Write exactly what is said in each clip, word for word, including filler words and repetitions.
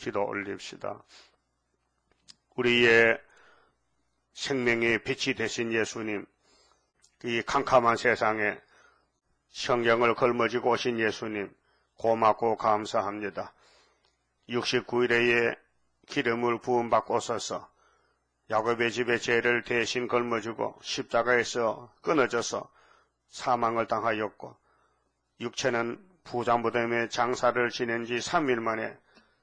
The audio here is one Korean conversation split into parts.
기도 올립시다. 우리의 생명의 빛이 되신 예수님, 이 캄캄한 세상에 성경을 걸머쥐고 오신 예수님, 고맙고 감사합니다. 육십구 일에 기름을 부음받고 오셔서 야곱의 집의 죄를 대신 걸머쥐고 십자가에서 끊어져서 사망을 당하였고, 육체는 부자무덤에 장사를 지낸 지 삼 일 만에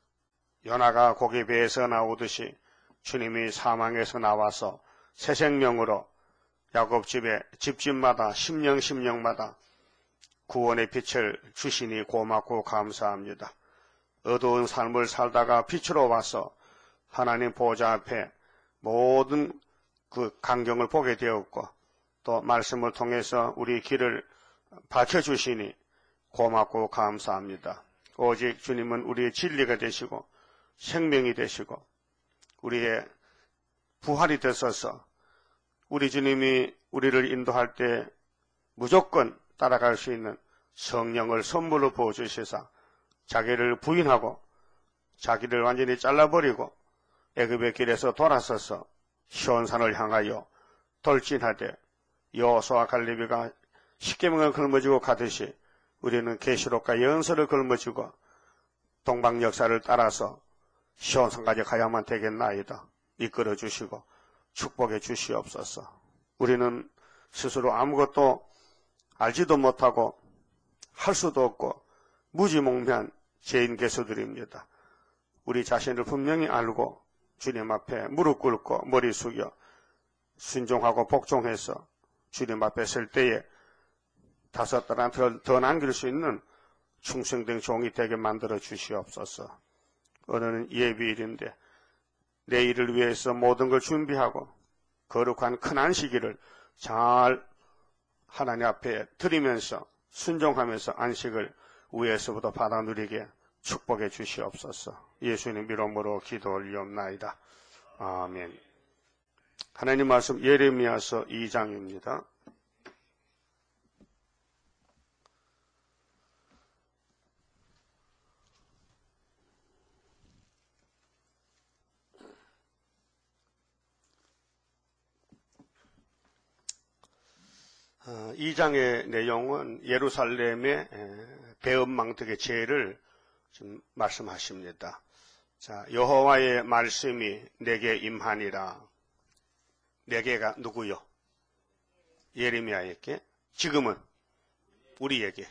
연하가 고기 배에서 나오듯이 주님이 사망에서 나와서 새 생명으로 야곱 집에 집집마다 심령 심령마다 구원의 빛을 주시니 고맙고 감사합니다. 어두운 삶을 살다가 빛으로 와서 하나님 보좌 앞에 모든 그 광경을 보게 되었고, 또 말씀을 통해서 우리 길을 밝혀주시니 고맙고 감사합니다. 오직 주님은 우리의 진리가 되시고 생명이 되시고 우리의 부활이 되셔서 우리 주님이 우리를 인도할 때 무조건 따라갈 수 있는 성령을 선물로 부어주시사 자기를 부인하고 자기를 완전히 잘라버리고 애굽의 길에서 돌아서서 시온산을 향하여 돌진하되 여호수아 갈렙이가 십계명을 걸머쥐고 가듯이 우리는 계시록과 연서를 걸머쥐고 동방 역사를 따라서 시온산까지 가야만 되겠나이다. 이끌어 주시고 축복해 주시옵소서. 우리는 스스로 아무것도 알지도 못하고 할 수도 없고 무지몽매한 죄인 개수들입니다. 우리 자신을 분명히 알고 주님 앞에 무릎 꿇고 머리 숙여 순종하고 복종해서 주님 앞에 설 때에 다섯 달한 더, 더 남길 수 있는 충성된 종이 되게 만들어 주시옵소서. 오늘은 예비일인데 내일을 위해서 모든 걸 준비하고 거룩한 큰 안식일을 잘 하나님 앞에 드리면서 순종하면서 안식을 위에서부터 받아 누리게 축복해 주시옵소서. 예수님 이름으로 기도 올리옵나이다. 아멘. 하나님 말씀 예레미야서 이 장입니다. 이 장의 내용은 예루살렘의 배은망덕의 죄를 좀 말씀하십니다. 자, 여호와의 말씀이 내게 임하니라. 내게가 누구요? 예레미야에게. 지금은 우리에게.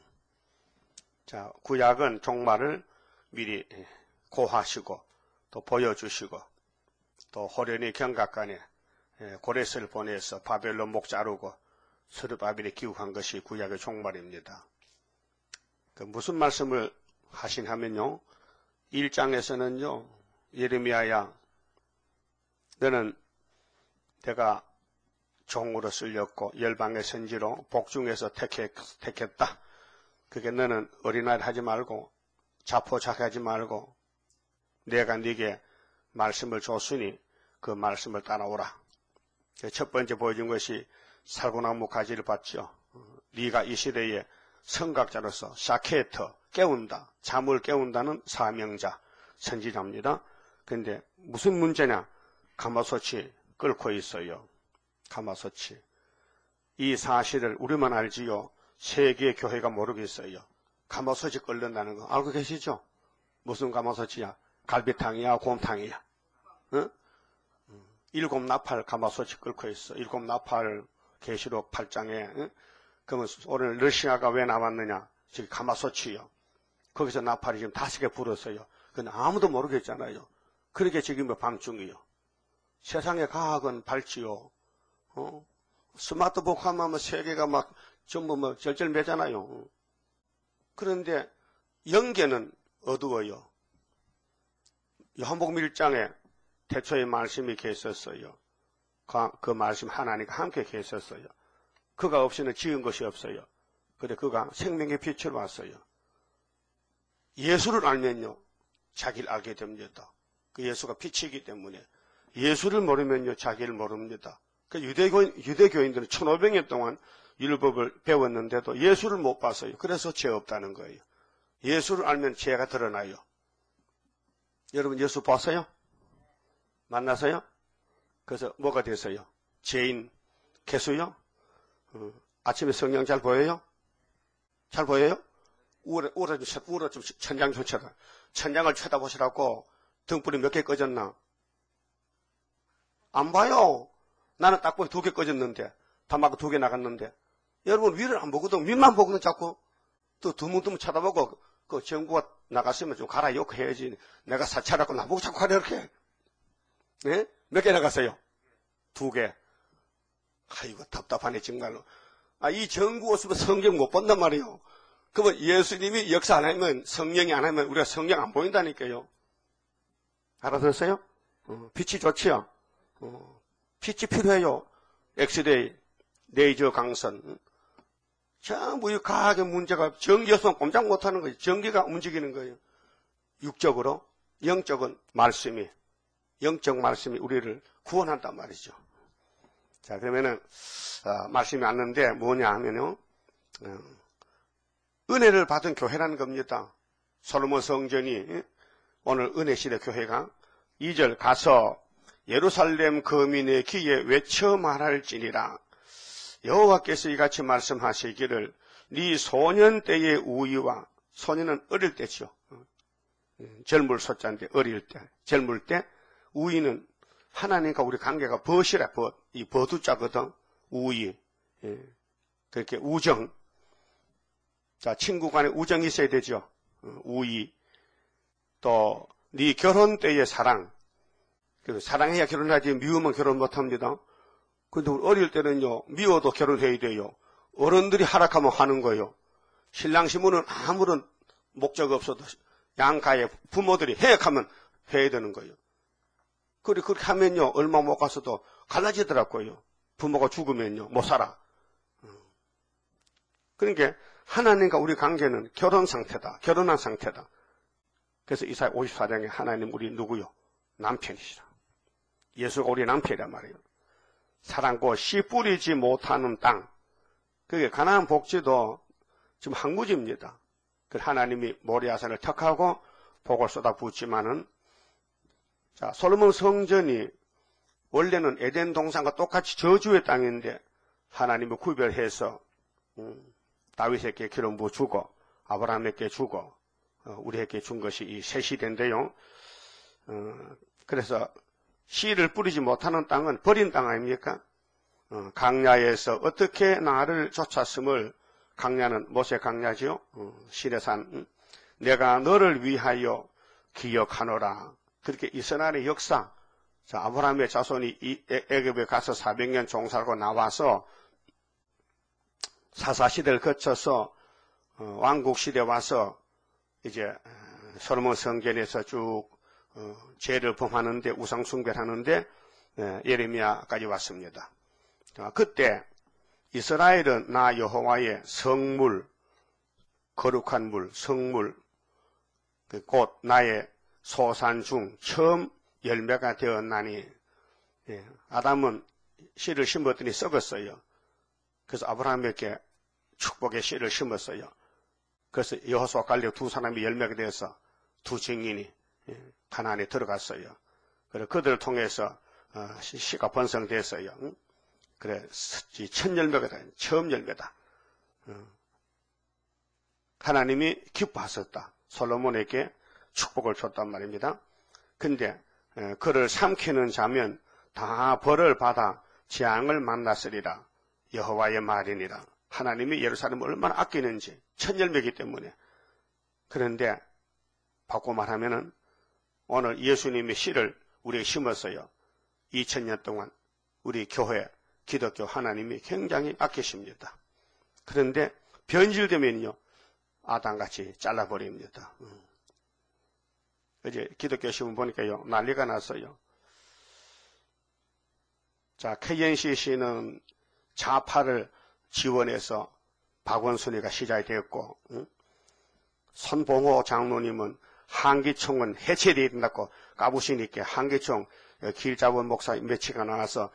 자, 구약은 종말을 미리 고하시고 또 보여주시고 또 호련히 경각간에 고레스를 보내서 바벨론 목 자르고 스룹바벨이 기욱한 것이 구약의 종말입니다. 그 무슨 말씀을 하신 하면요, 일 장에서는요, 예레미야야, 너는 내가 종으로 쓸렸고 열방의 선지로 복중에서 택했, 택했다. 그게 너는 어린아이 하지 말고 자포자기하지 말고 내가 네게 말씀을 줬으니 그 말씀을 따라오라. 첫 번째 보여준 것이 살구나무 가지를 봤죠. 네가 이 시대에 선각자로서 샤케터, 깨운다, 잠을 깨운다는 사명자, 선지자입니다. 그런데 무슨 문제냐? 가마솥이 끓고 있어요. 가마솥이. 이 사실을 우리만 알지요. 세계 교회가 모르겠어요. 가마솥이 끓는다는 거 알고 계시죠? 무슨 가마솥이야? 갈비탕이야, 곰탕이야? 응? 일곱 나팔 가마솥이 끓고 있어. 일곱 나팔 계시록 팔 장에. 응? 그러면 오늘 러시아가 왜 나왔느냐? 지금 가마솥이요. 거기서 나팔이 지금 다섯 개 불었어요. 근데 아무도 모르겠잖아요. 그렇게 지금 밤중이요. 세상의 과학은 밝지요. 어? 스마트폰 하면 세 개가 막 전부 뭐 절절매잖아요. 그런데 영계는 어두워요. 요한복음 일 장에 태초에 말씀이 계셨어요. 그 말씀 하나님과 함께 계셨어요. 그가 없이는 지은 것이 없어요. 그런데 그가 생명의 빛으로 왔어요. 예수를 알면요, 자기를 알게 됩니다. 그 예수가 빛이기 때문에. 예수를 모르면요, 자기를 모릅니다. 그 유대교인, 유대교인들은 천오백 년 동안 율법을 배웠는데도 예수를 못 봤어요. 그래서 죄 없다는 거예요. 예수를 알면 죄가 드러나요. 여러분 예수 봤어요? 만나서요? 그래서 뭐가 됐어요? 죄인, 개수요? 어, 아침에 성령 잘 보여요? 잘 보여요? 우울해, 우울해, 우울해 좀 천장 좀 쳐다. 천장을 쳐다보시라고 등불이 몇 개 꺼졌나? 안 봐요. 나는 딱 보니 두 개 꺼졌는데, 담마가 두 개 나갔는데. 여러분 위를 안 보거든. 밑만 보고는 자꾸 또 두문두문 쳐다보고, 그 정부가 나갔으면 좀 가라 욕해야지. 내가 사찰하고 나보고 자꾸 하려 이렇게. 네? 몇 개 나갔어요? 두 개. 아이고 답답하네 정말로. 아, 이 정부 없으면 성경 못 본단 말이에요. 그러면 예수님이 역사 안 하면, 성령이 안 하면 우리가 성경 안 보인다니까요. 알아들었어요? 어, 빛이 좋지요? 어, 빛이 필요해요. 엑스레이, 레이저 강선. 전부 이 과학의 문제가 전기 없으면 꼼짝 못하는 거예요. 전기가 움직이는 거예요. 육적으로, 영적은 말씀이, 영적 말씀이 우리를 구원한단 말이죠. 자, 그러면은, 어, 말씀이 왔는데 뭐냐 하면요. 어, 은혜를 받은 교회라는 겁니다. 솔로몬 성전이 오늘 은혜 시대 교회가 이 절 가서 예루살렘 거민의 귀에 외쳐 말할지니라. 여호와께서 이같이 말씀하시기를 네 소년 때의 우위와 소년은 어릴 때죠. 젊을 소자인데 어릴 때 젊을 때 우위는 하나님과 우리 관계가 벗이라 벗, 이 버두자거든. 우위. 예. 그렇게 우정. 자, 친구 간에 우정이 있어야 되죠. 우위. 또, 네 결혼 때의 사랑. 사랑해야 결혼하지, 미우면 결혼 못 합니다. 근데 우리 어릴 때는요, 미워도 결혼해야 돼요. 어른들이 하락하면 하는 거예요. 신랑 신부는 아무런 목적 없어도 양가의 부모들이 해약하면 해야 되는 거예요. 그리고 그렇게 하면요, 얼마 못 가서도 갈라지더라고요. 부모가 죽으면요, 못 살아. 그러니까 하나님과 우리 관계는 결혼 상태다. 결혼한 상태다. 그래서 이사야 오십사 장에 하나님 우리 누구요? 남편이시라. 예수가 우리 남편이란 말이에요. 사랑고 씨 뿌리지 못하는 땅. 그게 가나안 복지도 지금 항구지입니다. 그 하나님이 모리아산을 턱하고 복을 쏟아붓지만은, 자, 솔로몬 성전이 원래는 에덴 동산과 똑같이 저주의 땅인데 하나님이 구별해서 음, 다윗에게 기름부 주고 아브라함에게 주고 어, 우리에게 준 것이 이 새 시대인데요. 어, 그래서 씨를 뿌리지 못하는 땅은 버린 땅 아닙니까? 어, 강야에서 어떻게 나를 쫓았음을, 강야는 모세 강야지요. 어, 시내산. 음, 내가 너를 위하여 기억하노라. 그렇게 이스라엘의 역사. 자, 아브라함의 자손이 이 애굽에 가서 사백 년 종살고 나와서 사사시대를 거쳐서 어, 왕국시대 와서 이제 솔로몬 성전에서 쭉 어, 죄를 범하는데 우상숭배하는데 예, 예레미야까지 왔습니다. 어, 그때 이스라엘은 나 여호와의 성물, 거룩한 물, 성물, 그 곧 나의 소산 중 처음 열매가 되었나니, 예, 아담은 씨를 심었더니 썩었어요. 그래서 아브라함에게 축복의 씨를 심었어요. 그래서 여호수아 갈렙 두 사람이 열매가 되어서 두 증인이 가나안에 들어갔어요. 그래 그들을 통해서 씨가 번성됐어요. 그래 첫 열매가 처음 열매다. 하나님이 기뻐하셨다. 솔로몬에게 축복을 줬단 말입니다. 근데 그를 삼키는 자면 다 벌을 받아 재앙을 만났으리라. 여호와의 말이니라. 하나님이 예루살렘을 얼마나 아끼는지, 첫 열매이기 때문에. 그런데 바꿔 말하면은 오늘 예수님의 씨를 우리에게 심었어요. 이천 년 동안 우리 교회, 기독교 하나님이 굉장히 아끼십니다. 그런데 변질되면요, 아담같이 잘라버립니다. 이제 기독교 신문 보니까요, 난리가 났어요. 자, 케이엔씨씨는 좌파를 지원해서 박원순이가 시작이 되었고, 응? 손봉호 장로님은 한기총은 해체되어야 된다고 까부시니까 한기총 길잡은 목사 며칠가 나와서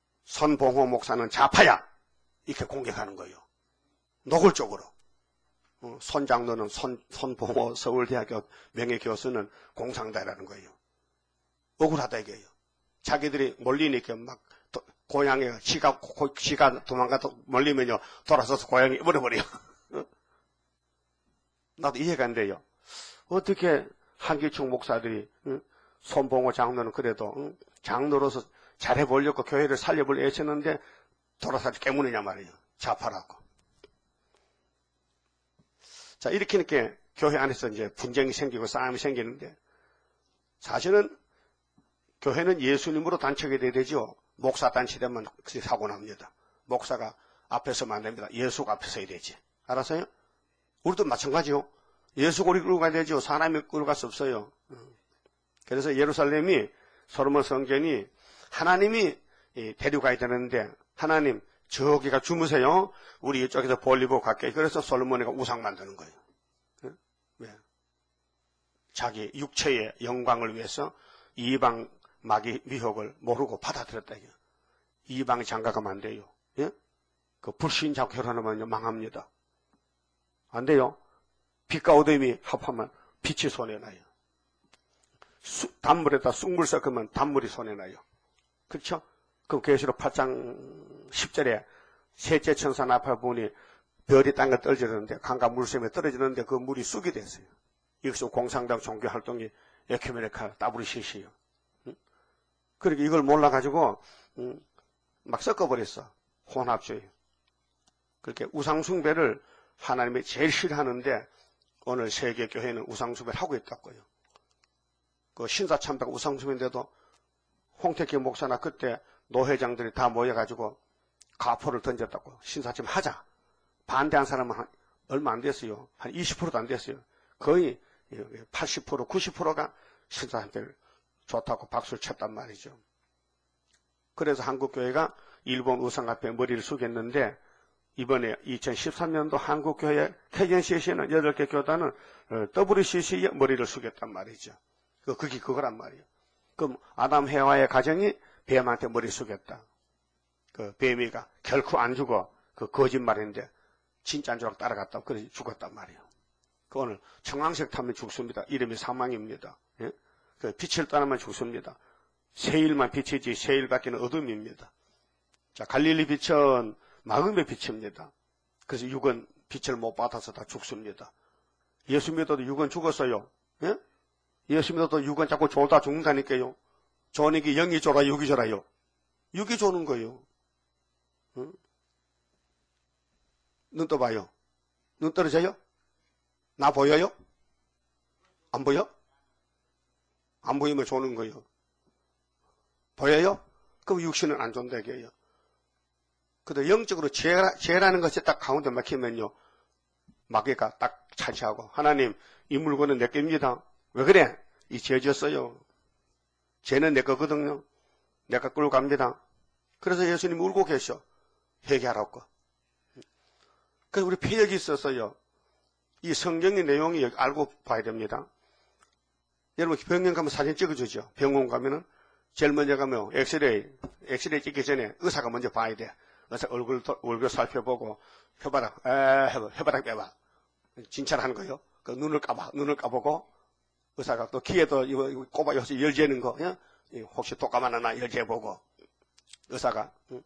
손봉호 목사는 좌파야! 이렇게 공격하는 거예요. 노골적으로. 어, 손장로는 손, 손봉호 서울대학교 명예교수는 공상다라는 거예요. 억울하다 이게요. 자기들이 몰리니까 막 도, 고향에 지가, 고, 지가 도망가서 몰리면요 돌아서서 고향에 입어버려요. 나도 이해가 안 돼요. 어떻게 한기총 목사들이 응? 손봉호 장로는 그래도 응? 장로로서 잘해보려고 교회를 살려보려 애쓰는데 돌아서지 깨무느냐 말이에요. 좌파라고. 자, 이렇게 이렇게 교회 안에서 이제 분쟁이 생기고 싸움이 생기는데 사실은 교회는 예수님으로 단체가 돼야 되죠. 목사 단체되면 사고 납니다. 목사가 앞에 서면 안 됩니다. 예수가 앞에 서야 되지. 알았어요? 우리도 마찬가지요. 예수가 우리 끌고 가야 되죠. 사람이 끌고 갈 수 없어요. 그래서 예루살렘이 솔로몬 성전이 하나님이 데려가야 되는데 하나님 저기가 주무세요. 우리 이쪽에서 볼일 보고 갈게요. 그래서 솔로몬이가 우상 만드는 거예요. 왜? 자기 육체의 영광을 위해서 이방 마귀 미혹을 모르고 받아들였다. 이게. 이방 장가가면 안 돼요. 예? 그 불신자하고 결혼하면 망합니다. 안 돼요. 빛과 어둠이 합하면 빛이 손해나요. 수, 단물에다 쑥물 섞으면 단물이 손해나요. 그렇죠? 그럼 계시록 팔 장 십 절에 셋째 천사 나팔 부니 별이 땅에 떨어지는데 강과 물샘에 떨어지는데 그 물이 쑥이 됐어요. 이것이 공상당 종교활동이 에큐메니칼 더블유씨씨예요. 응? 그러니까 이걸 몰라가지고 응? 막 섞어버렸어. 혼합주의. 그렇게 우상숭배를 하나님이 제일 싫어하는데 오늘 세계교회는 우상숭배를 하고 있다고요. 그 신사참배가 우상숭배인데도 홍택기 목사나 그때 노회장들이 다 모여가지고 가포를 던졌다고. 신사참 하자. 반대한 사람은 한, 얼마 안 됐어요. 한 이십 퍼센트도 안 됐어요. 거의 팔십 퍼센트, 구십 퍼센트가 신사참배를 좋다고 박수를 쳤단 말이죠. 그래서 한국교회가 일본 우상 앞에 머리를 숙였는데 이번에 이천십삼 년도 한국교회 케이엔씨씨는 여덟 개 교단은 더블유씨씨에 머리를 숙였단 말이죠. 그게 그거란 말이에요. 그럼 아담 해와의 가정이 뱀한테 머리 숙였다. 그 뱀이가 결코 안 죽어. 그 거짓말인데 진짜인 줄 알고 따라갔다. 그래서 죽었단 말이에요. 그 오늘 청황색 타면 죽습니다. 이름이 사망입니다. 예? 그 빛을 따르면 죽습니다. 세일만 빛이지 세일 밖에는 어둠입니다. 자, 갈릴리 빛은 마음의 빛입니다. 그래서 육은 빛을 못 받아서 다 죽습니다. 예수 믿어도 육은 죽었어요. 예? 예수 믿어도 육은 자꾸 졸다 죽는다니까요. 조는 게 영이 졸아 육이 졸아요. 육이 조는 거예요. 응? 눈 떠봐요. 눈 떨어져요? 나 보여요? 안 보여? 안 보이면 조는 거예요. 보여요? 그럼 육신은 안 존다 이게요. 근데 영적으로 죄라, 죄라는 것이 딱 가운데 막히면요. 마귀가 딱 차지하고 하나님 이 물건은 내 겁니다. 왜 그래? 이 죄 졌어요. 죄는 내 거거든요. 내가 끌고 갑니다. 그래서 예수님이 울고 계셔. 회개하라고. 그래서 우리 폐역이 있어서요. 이 성경의 내용이 여기 알고 봐야 됩니다. 여러분 병원 가면 사진 찍어주죠. 병원 가면은 제일 먼저 가면 엑스레이, 엑스레이 찍기 전에 의사가 먼저 봐야 돼. 의사 얼굴, 얼굴 살펴보고 혀바닥, 에, 혀바닥 빼봐. 진찰 하는 거요. 그 눈을 까봐. 눈을 까보고 의사가 또 귀에도 이거, 이거 꼽아 여기서 열재는 거, 예? 혹시 독감 하나 열재보고 의사가, 응?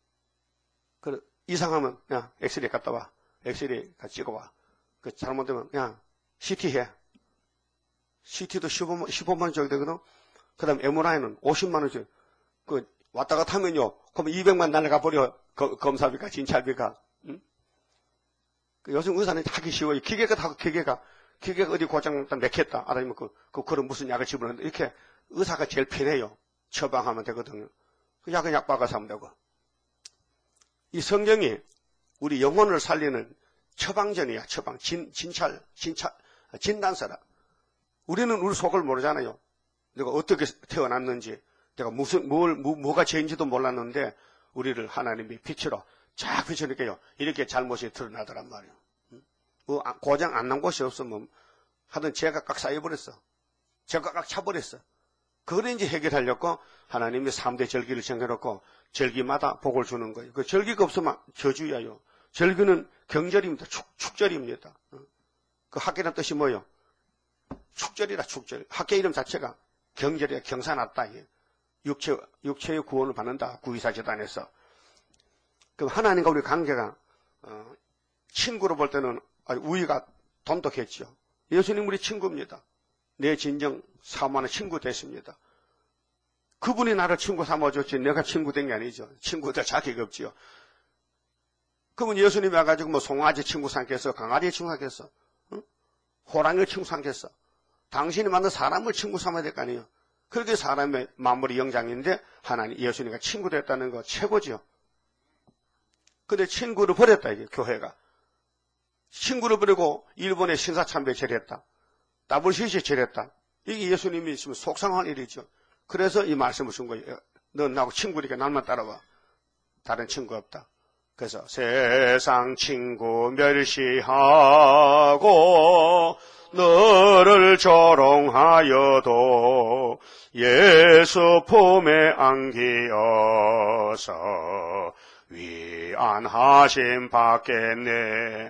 그 이상하면 야 엑스레이 갔다 와. 엑스레이 같이 찍어봐. 그 잘못되면 야 씨티 해. 씨티도 십오만 원 줘야 되거든. 그 다음 엠알아이는 오십만 원 줘. 그 왔다 갔다 하면요. 그럼 이백만 날아가 버려. 검사비가, 진찰비가. 응? 그 요즘 의사는 하기 쉬워요. 기계가 다 기계가. 기계가 어디 고장났다, 맥혔다. 아니면 그, 그, 그런 무슨 약을 집어넣는데 이렇게 의사가 제일 편해요. 처방하면 되거든요. 그 약은 약 박아서 하면 되고. 이 성경이 우리 영혼을 살리는 처방전이야, 처방. 진, 진찰, 진찰, 진단서라. 우리는 우리 속을 모르잖아요. 내가 어떻게 태어났는지, 내가 무슨, 뭘, 뭐, 뭐가 죄인지도 몰랐는데, 우리를 하나님이 빛으로 쫙 비춰니까요. 이렇게 잘못이 드러나더란 말이에요. 뭐, 고장 안 난 곳이 없으면, 하여튼 죄가 꽉 쌓여버렸어. 죄가 꽉 차버렸어. 그걸 이제 해결하려고 하나님이 삼 대 절기를 정해놓고, 절기마다 복을 주는 거예요. 그 절기가 없으면 저주야요. 절기는 경절입니다. 축, 축절입니다. 그 학계라는 뜻이 뭐예요? 축절이라 축절. 학계 이름 자체가 경절이야. 경사났다. 육체, 육체의 구원을 받는다. 구이사 재단에서. 그럼 하나님과 우리 관계가 어, 친구로 볼 때는 아주 우위가 돈독했죠. 예수님 우리 친구입니다. 내 진정 사모하는 친구 됐습니다. 그분이 나를 친구 삼아줬지 내가 친구 된 게 아니죠. 친구들 자격 없지요. 그러면 예수님이 와가지고 뭐 송아지 친구 삼겠어? 강아지 친구 삼겠어? 응? 호랑이 친구 삼겠어? 당신이 만든 사람을 친구 삼아야 될 거 아니에요. 그렇게 사람의 만물이 영장인데 하나님 예수님과 친구 됐다는 거 최고지요. 근데 친구를 버렸다 이게 교회가. 친구를 버리고 일본에 신사참배 제랬다. 더블유씨씨 제랬다. 이게 예수님이 있으면 속상한 일이죠. 그래서 이 말씀을 준 거예요. 넌 나하고 친구니까 날만 따라와. 다른 친구 없다. 그래서 세상 친구 멸시하고 너를 조롱하여도 예수 품에 안기어서 위안하심 받겠네.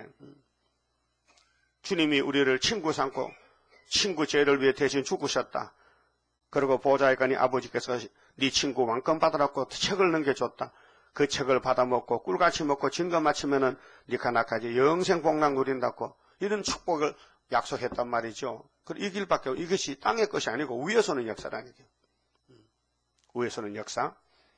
주님이 우리를 친구 삼고 친구 죄를 위해 대신 죽으셨다. 그리고 보좌에 가니 아버지께서 네 친구 왕권 받으라고 책을 넘겨줬다. 그 책을 받아먹고 꿀같이 먹고 증거 맞추면은 니가 나까지 영생 복락 누린다고 이런 축복을 약속했단 말이죠. 이 길밖에 이것이 땅의 것이 아니고 위에서는 역사라는 게. 위에서는 역사.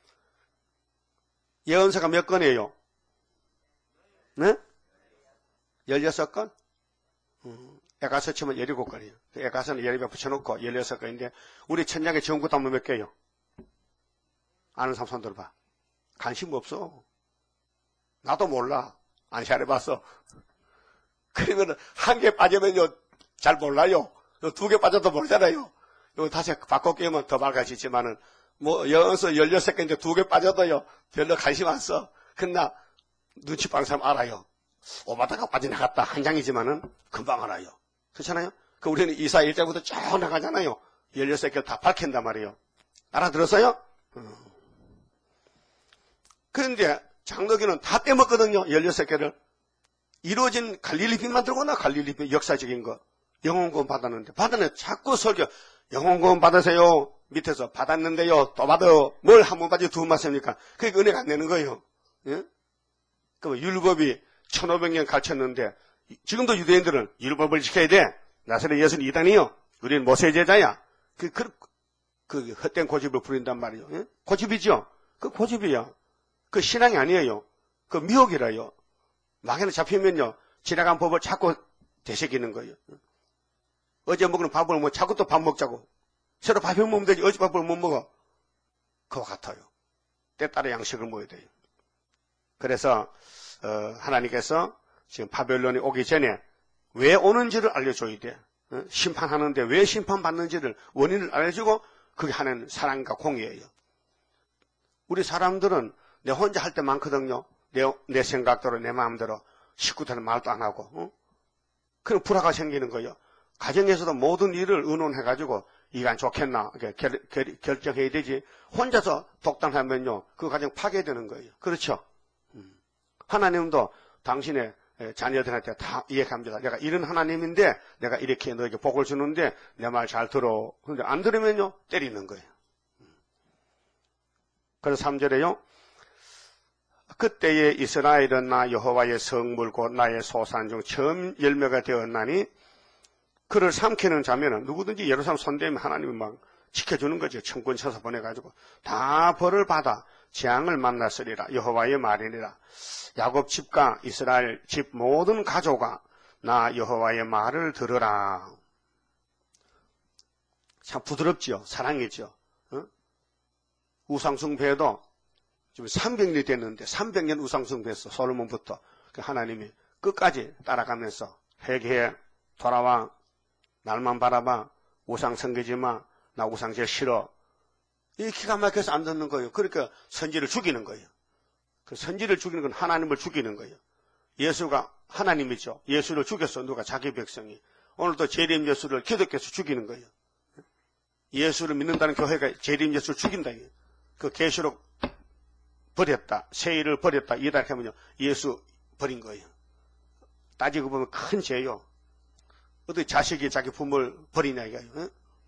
예언서가 몇 건이에요? 네? 열여섯 건? 음, 에가서 치면 열일곱 건이에요. 에가서는 열입에 붙여놓고 열여섯 건인데 우리 천장에 전구 담으면 몇 개예요? 아는 사람 손 들어봐. 관심 없어. 나도 몰라. 안 잘해봤어. 그러면 한 개 빠지면요 잘 몰라요. 두 개 빠져도 모르잖아요. 이거 다시 바꿔 끼우면 더 밝아지지만은 뭐 영어서 열여섯 개인데 두 개 빠져도요 별로 관심 안 써. 그러나 눈치 빠른 사람 알아요. 오바다가 빠져나갔다 한 장이지만은 금방 알아요. 그렇잖아요. 그 우리는 이사 일 장부터 쭉 나가잖아요. 열여섯 개 다 밝힌단 말이에요. 알아들었어요? 음. 그런데 장로교는 다 빼먹거든요. 열여섯 개를. 이루어진 갈릴리빈만 들고나 갈릴리빈 역사적인 거. 영혼구원 받았는데 받았는데 자꾸 설교 영혼구원 받으세요. 밑에서 받았는데요. 또 받아요. 뭘 한 번 받지 두 번 받습니까? 그게 은혜가 안 되는 거예요. 예? 그 율법이 천오백 년 가르쳤는데 지금도 유대인들은 율법을 지켜야 돼. 나사렛 예수는 이단이요. 우리는 모세 제자야. 그, 그, 그 헛된 고집을 부린단 말이에요. 예? 고집이죠. 그 고집이야. 그 신앙이 아니에요. 그 미혹이라요. 막에는 잡히면요 지나간 법을 자꾸 되새기는 거예요. 어제 먹는 밥을 뭐 자꾸 또 밥 먹자고. 새로 밥을 먹으면 되지 어제 밥을 못 먹어. 그와 같아요. 때 따라 양식을 먹어야 돼요. 그래서 어, 하나님께서 지금 바벨론이 오기 전에 왜 오는지를 알려줘야 돼. 어? 심판하는데 왜 심판받는지를 원인을 알려주고 그게 하는 사랑과 공의예요. 우리 사람들은 내 혼자 할 때 많거든요. 내, 내 생각대로 내 마음대로 식구들은 말도 안 하고 어? 그럼 불화가 생기는 거예요. 가정에서도 모든 일을 의논해가지고 이건 좋겠나 결, 결, 결정해야 되지. 혼자서 독단하면요 그 가정 파괴되는 거예요. 그렇죠? 음. 하나님도 당신의 자녀들한테 다 이해합니다. 내가 이런 하나님인데 내가 이렇게 너에게 복을 주는데 내 말 잘 들어. 그런데 안 들으면요 때리는 거예요. 그래서 삼 절에요. 그때에 이스라엘은 나 여호와의 성물 곧 나의 소산 중 처음 열매가 되었나니 그를 삼키는 자면은 누구든지 예루살렘 손대면 하나님이 막 지켜주는 거죠. 천군 쳐서 보내가지고 다 벌을 받아 재앙을 만났으리라. 여호와의 말이니라. 야곱 집과 이스라엘 집 모든 가족아 나 여호와의 말을 들으라. 참 부드럽지요. 사랑이죠. 어? 우상숭배도 지금 삼백 년이 됐는데 삼백 년 우상숭배했어. 솔로몬부터. 하나님이 끝까지 따라가면서 회개해 돌아와 날만 바라봐 우상 섬기지 마. 나 우상 제일 싫어. 이 기가 막혀서 안 듣는 거예요. 그러니까 선지를 죽이는 거예요. 그 선지를 죽이는 건 하나님을 죽이는 거예요. 예수가 하나님이죠. 예수를 죽였어. 누가 자기 백성이. 오늘도 재림 예수를 기독교에서 죽이는 거예요. 예수를 믿는다는 교회가 재림 예수를 죽인다. 그 계시록 버렸다. 세일을 버렸다. 이렇게 하면요. 예수 버린 거예요. 따지고 보면 큰 죄요. 어떻게 자식이 자기 부모를 버리냐 이거예요. 응?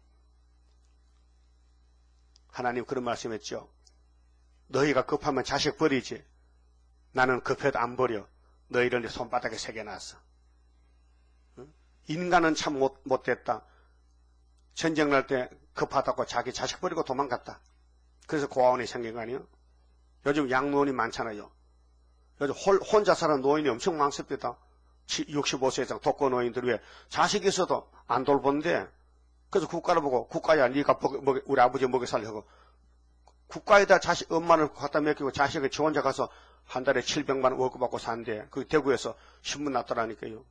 하나님 그런 말씀했죠. 너희가 급하면 자식 버리지. 나는 급해도 안 버려. 너희를 내 손바닥에 새겨놨어. 응? 인간은 참 못, 못됐다. 전쟁 날 때 급하다고 자기 자식 버리고 도망갔다. 그래서 고아원이 생긴 거 아니에요? 요즘 양로원이 많잖아요. 요즘 홀, 혼자 사는 노인이 엄청 많습니다. 육십오 세 이상 독거노인들 왜 자식이 있어도 안 돌보는데, 그래서 국가를 보고 국가야 네가 먹, 우리 아버지 먹여 살려고 국가에다 자식 엄마를 갖다 맡기고 자식을 지 혼자 가서 한 달에 칠백만 원 월급 받고 사는데 그 대구에서 신문 났더라니까요.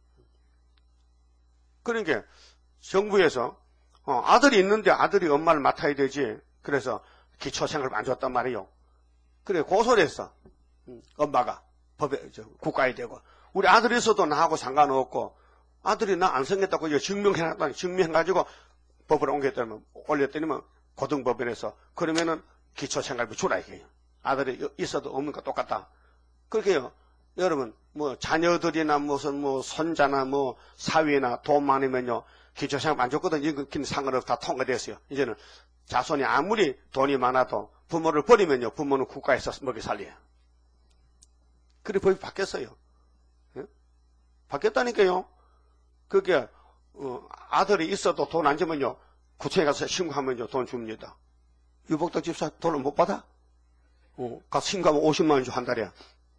그러니까 정부에서 어, 아들이 있는데 아들이 엄마를 맡아야 되지. 그래서 기초생활을 안 줬단 말이에요. 그래 고소를 했어. 엄마가 법에 저, 국가에 대고 우리 아들이 있어도 나하고 상관없고 아들이 나 안 생겼다고 증명해놨다니 증명해가지고 법을 옮겼더니 올렸더니만 고등법원에서 그러면은 기초생활비 주라 이게요. 아들이 있어도 없는 거 똑같다. 그렇게요. 여러분 뭐 자녀들이나 무슨 뭐 손자나 뭐 사위나 돈 많으면요 기초생활 안 줬거든. 이건 상관없이 다 통과됐어요. 이제는 자손이 아무리 돈이 많아도 부모를 버리면요 부모는 국가에서 먹여 살려요. 그래 법이 바뀌었어요. 예? 바뀌었다니까요. 그게 어, 아들이 있어도 돈 안 주면요 구청에 가서 신고하면요 돈 줍니다. 유복도 집사 돈을 못 받아? 어, 가서 신고하면 오십만 원 줘 한 달에.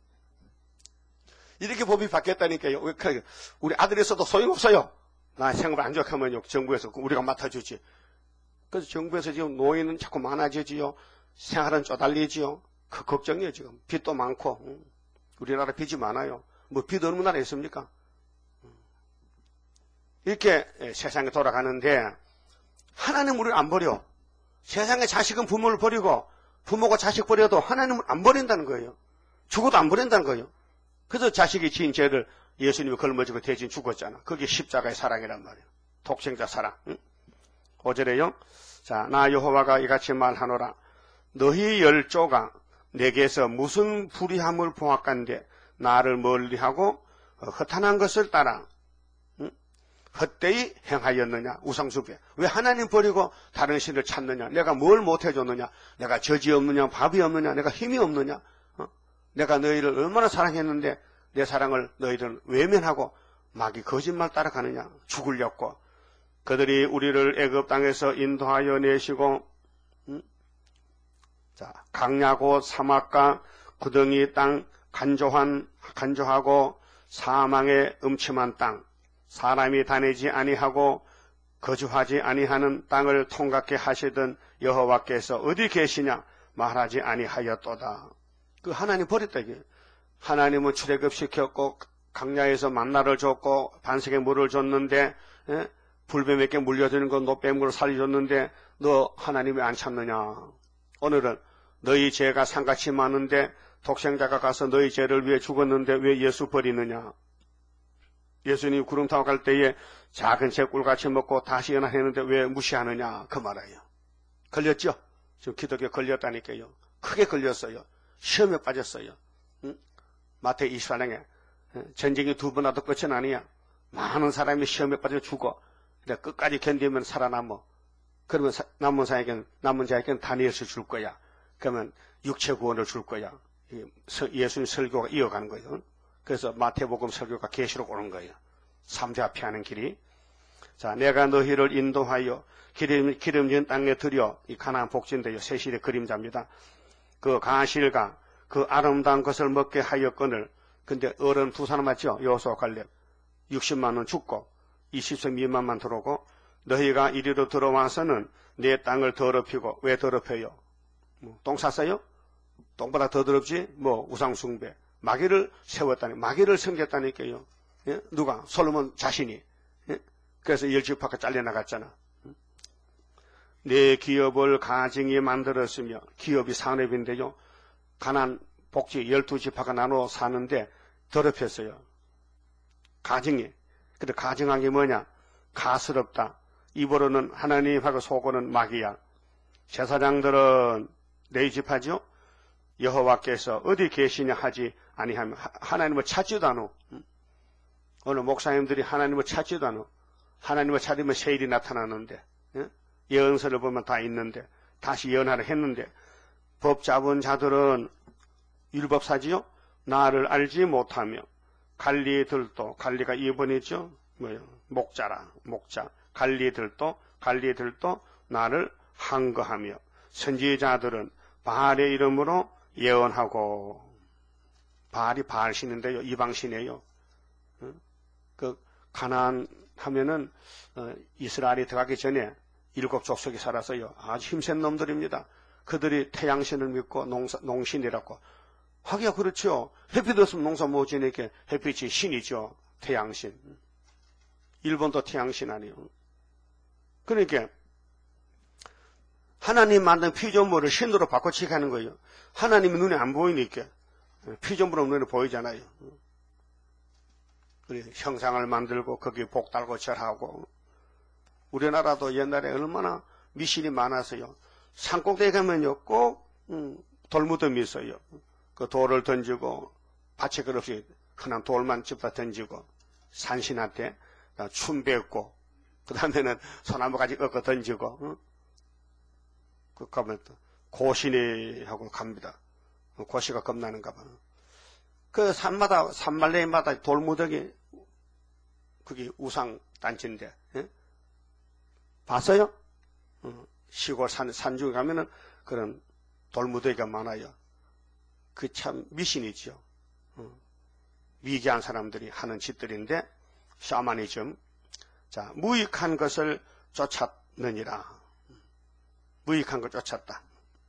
이렇게 법이 바뀌었다니까요. 우리 아들이 있어도 소용없어요. 나 생활 안 좋게 하면요 정부에서 우리가 맡아주지. 그래서 정부에서 지금 노인은 자꾸 많아지지요. 생활은 쪼달리지요. 그 걱정이에요 지금. 빚도 많고. 우리나라 빚이 많아요. 뭐 빚 없는 나라 있습니까? 이렇게 세상에 돌아가는데 하나님 우리를 안 버려. 세상에 자식은 부모를 버리고 부모가 자식 버려도 하나님을 안 버린다는 거예요. 죽어도 안 버린다는 거예요. 그래서 자식이 지은 죄를 예수님이 걸머지고 대신 죽었잖아. 그게 십자가의 사랑이란 말이에요. 독생자 사랑. 응? 오 절에요. 자, 나 여호와가 이같이 말하노라. 너희 열조가 내게서 무슨 불의함을 보았간데 나를 멀리하고 허탄한 것을 따라 응? 헛되이 행하였느냐. 우상숭배. 왜 하나님 버리고 다른 신을 찾느냐. 내가 뭘 못해줬느냐. 내가 저지 없느냐. 밥이 없느냐. 내가 힘이 없느냐. 어? 내가 너희를 얼마나 사랑했는데 내 사랑을 너희들은 외면하고 마귀 거짓말 따라가느냐. 죽으려고. 그들이 우리를 애굽 땅에서 인도하여 내시고 음? 자, 강야고 사막과 구덩이 땅 간조한 간조하고 사망의 음침한 땅 사람이 다니지 아니하고 거주하지 아니하는 땅을 통각해 하시던 여호와께서 어디 계시냐 말하지 아니하였도다. 그 하나님 버렸다 이게. 하나님은 출애굽시켰고 강야에서 만나를 줬고 반석에 물을 줬는데 에? 불뱀에게 물려드는 건 노뱀으로 살려줬는데 너 하나님 왜 안 찾느냐. 오늘은 너희 죄가 산같이 많은데 독생자가 가서 너희 죄를 위해 죽었는데 왜 예수 버리느냐. 예수님이 구름 타고 갈 때에 작은 새 꿀같이 먹고 다시 연합했는데 왜 무시하느냐 그 말이에요. 걸렸죠? 지금 기독교에 걸렸다니까요. 크게 걸렸어요. 시험에 빠졌어요. 응? 마태복음 이십사 장에 전쟁이 두 번 와도 끝은 아니야. 많은 사람이 시험에 빠져 죽어. 근데 끝까지 견디면 살아남어. 그러면 사, 남은 자에게는 남은 자에게는 다니엘을 줄 거야. 그러면 육체 구원을 줄 거야. 예수님 설교가 이어가는 거예요. 그래서 마태복음 설교가 계시록 오는 거예요. 삼자 피하는 길이. 자, 내가 너희를 인도하여 기름, 기름진 땅에 들여, 이 가나안 복지인데요. 세실의 그림자입니다. 그 가실과 그 아름다운 것을 먹게 하였거늘. 근데 어른 두 사람 맞죠? 여호수아 갈렙. 육십만 원 죽고 이십 세 미만만 들어오고 너희가 이리로 들어와서는 내 땅을 더럽히고. 왜 더럽혀요? 뭐, 똥 쌌어요? 똥보다 더 더럽지? 뭐 우상숭배. 마귀를 세웠다니. 마귀를 섬겼다니까요. 예? 누가? 솔로몬 자신이. 예? 그래서 열지파가 잘려나갔잖아. 내 기업을 가증이 만들었으며 기업이 산업인데요. 가난 복지 열두 지파가 나눠 사는데 더럽혔어요. 가증이. 근데 가증한 게 뭐냐? 가스럽다. 입으로는 하나님하고 속으로는 마귀야. 제사장들은 네 지파죠? 여호와께서 어디 계시냐 하지 아니하면 하나님을 찾지도 않아. 어느 목사님들이 하나님을 찾지도 않아. 하나님을 찾으면 새 일이 나타나는데, 예언서를 보면 다 있는데, 다시 예언하려 했는데, 법 잡은 자들은 율법사지요? 나를 알지 못하며, 관리들도, 관리가 이 번이죠? 뭐요? 목자라, 목자. 관리들도, 관리들도 나를 항거하며, 선지자들은 바알의 이름으로 예언하고, 바알이 바알 신인데요, 이방 신이에요. 그 가나안 하면은 어, 이스라엘이 들어가기 전에 일곱 족속이 살아서요, 아주 힘센 놈들입니다. 그들이 태양신을 믿고 농사, 농신이라고 하기야 그렇죠. 햇빛 없으면 농사 못 지니까 햇빛이 신이죠. 태양신. 일본도 태양신 아니에요. 그러니까 하나님 만든 피조물을 신으로 바꿔치기 하는 거예요. 하나님이 눈에 안 보이니까. 피조물은 눈에 보이잖아요. 우리 형상을 만들고 거기에 복 달고 절하고. 우리나라도 옛날에 얼마나 미신이 많아서요. 산꼭대기 가면요 꼭 음, 돌무덤이 있어요. 그 돌을 던지고 밭에 그릇이 흔한 돌만 집다 던지고 산신한테 춤 배웠고 그 다음에는 소나무까지 꺾어 던지고 응? 그 가면 또 고신이 하고 갑니다. 고시가 겁나는가 봐. 그 산마다 산말레이마다 돌무더기 그게 우상 단지인데 예? 봤어요? 어, 시골 산, 산중에 가면은 그런 돌무더기가 많아요. 그 참 미신이죠. 어, 위기한 사람들이 하는 짓들인데 샤머니즘. 자, 무익한 것을 쫓았느니라. 무익한 걸 쫓았다.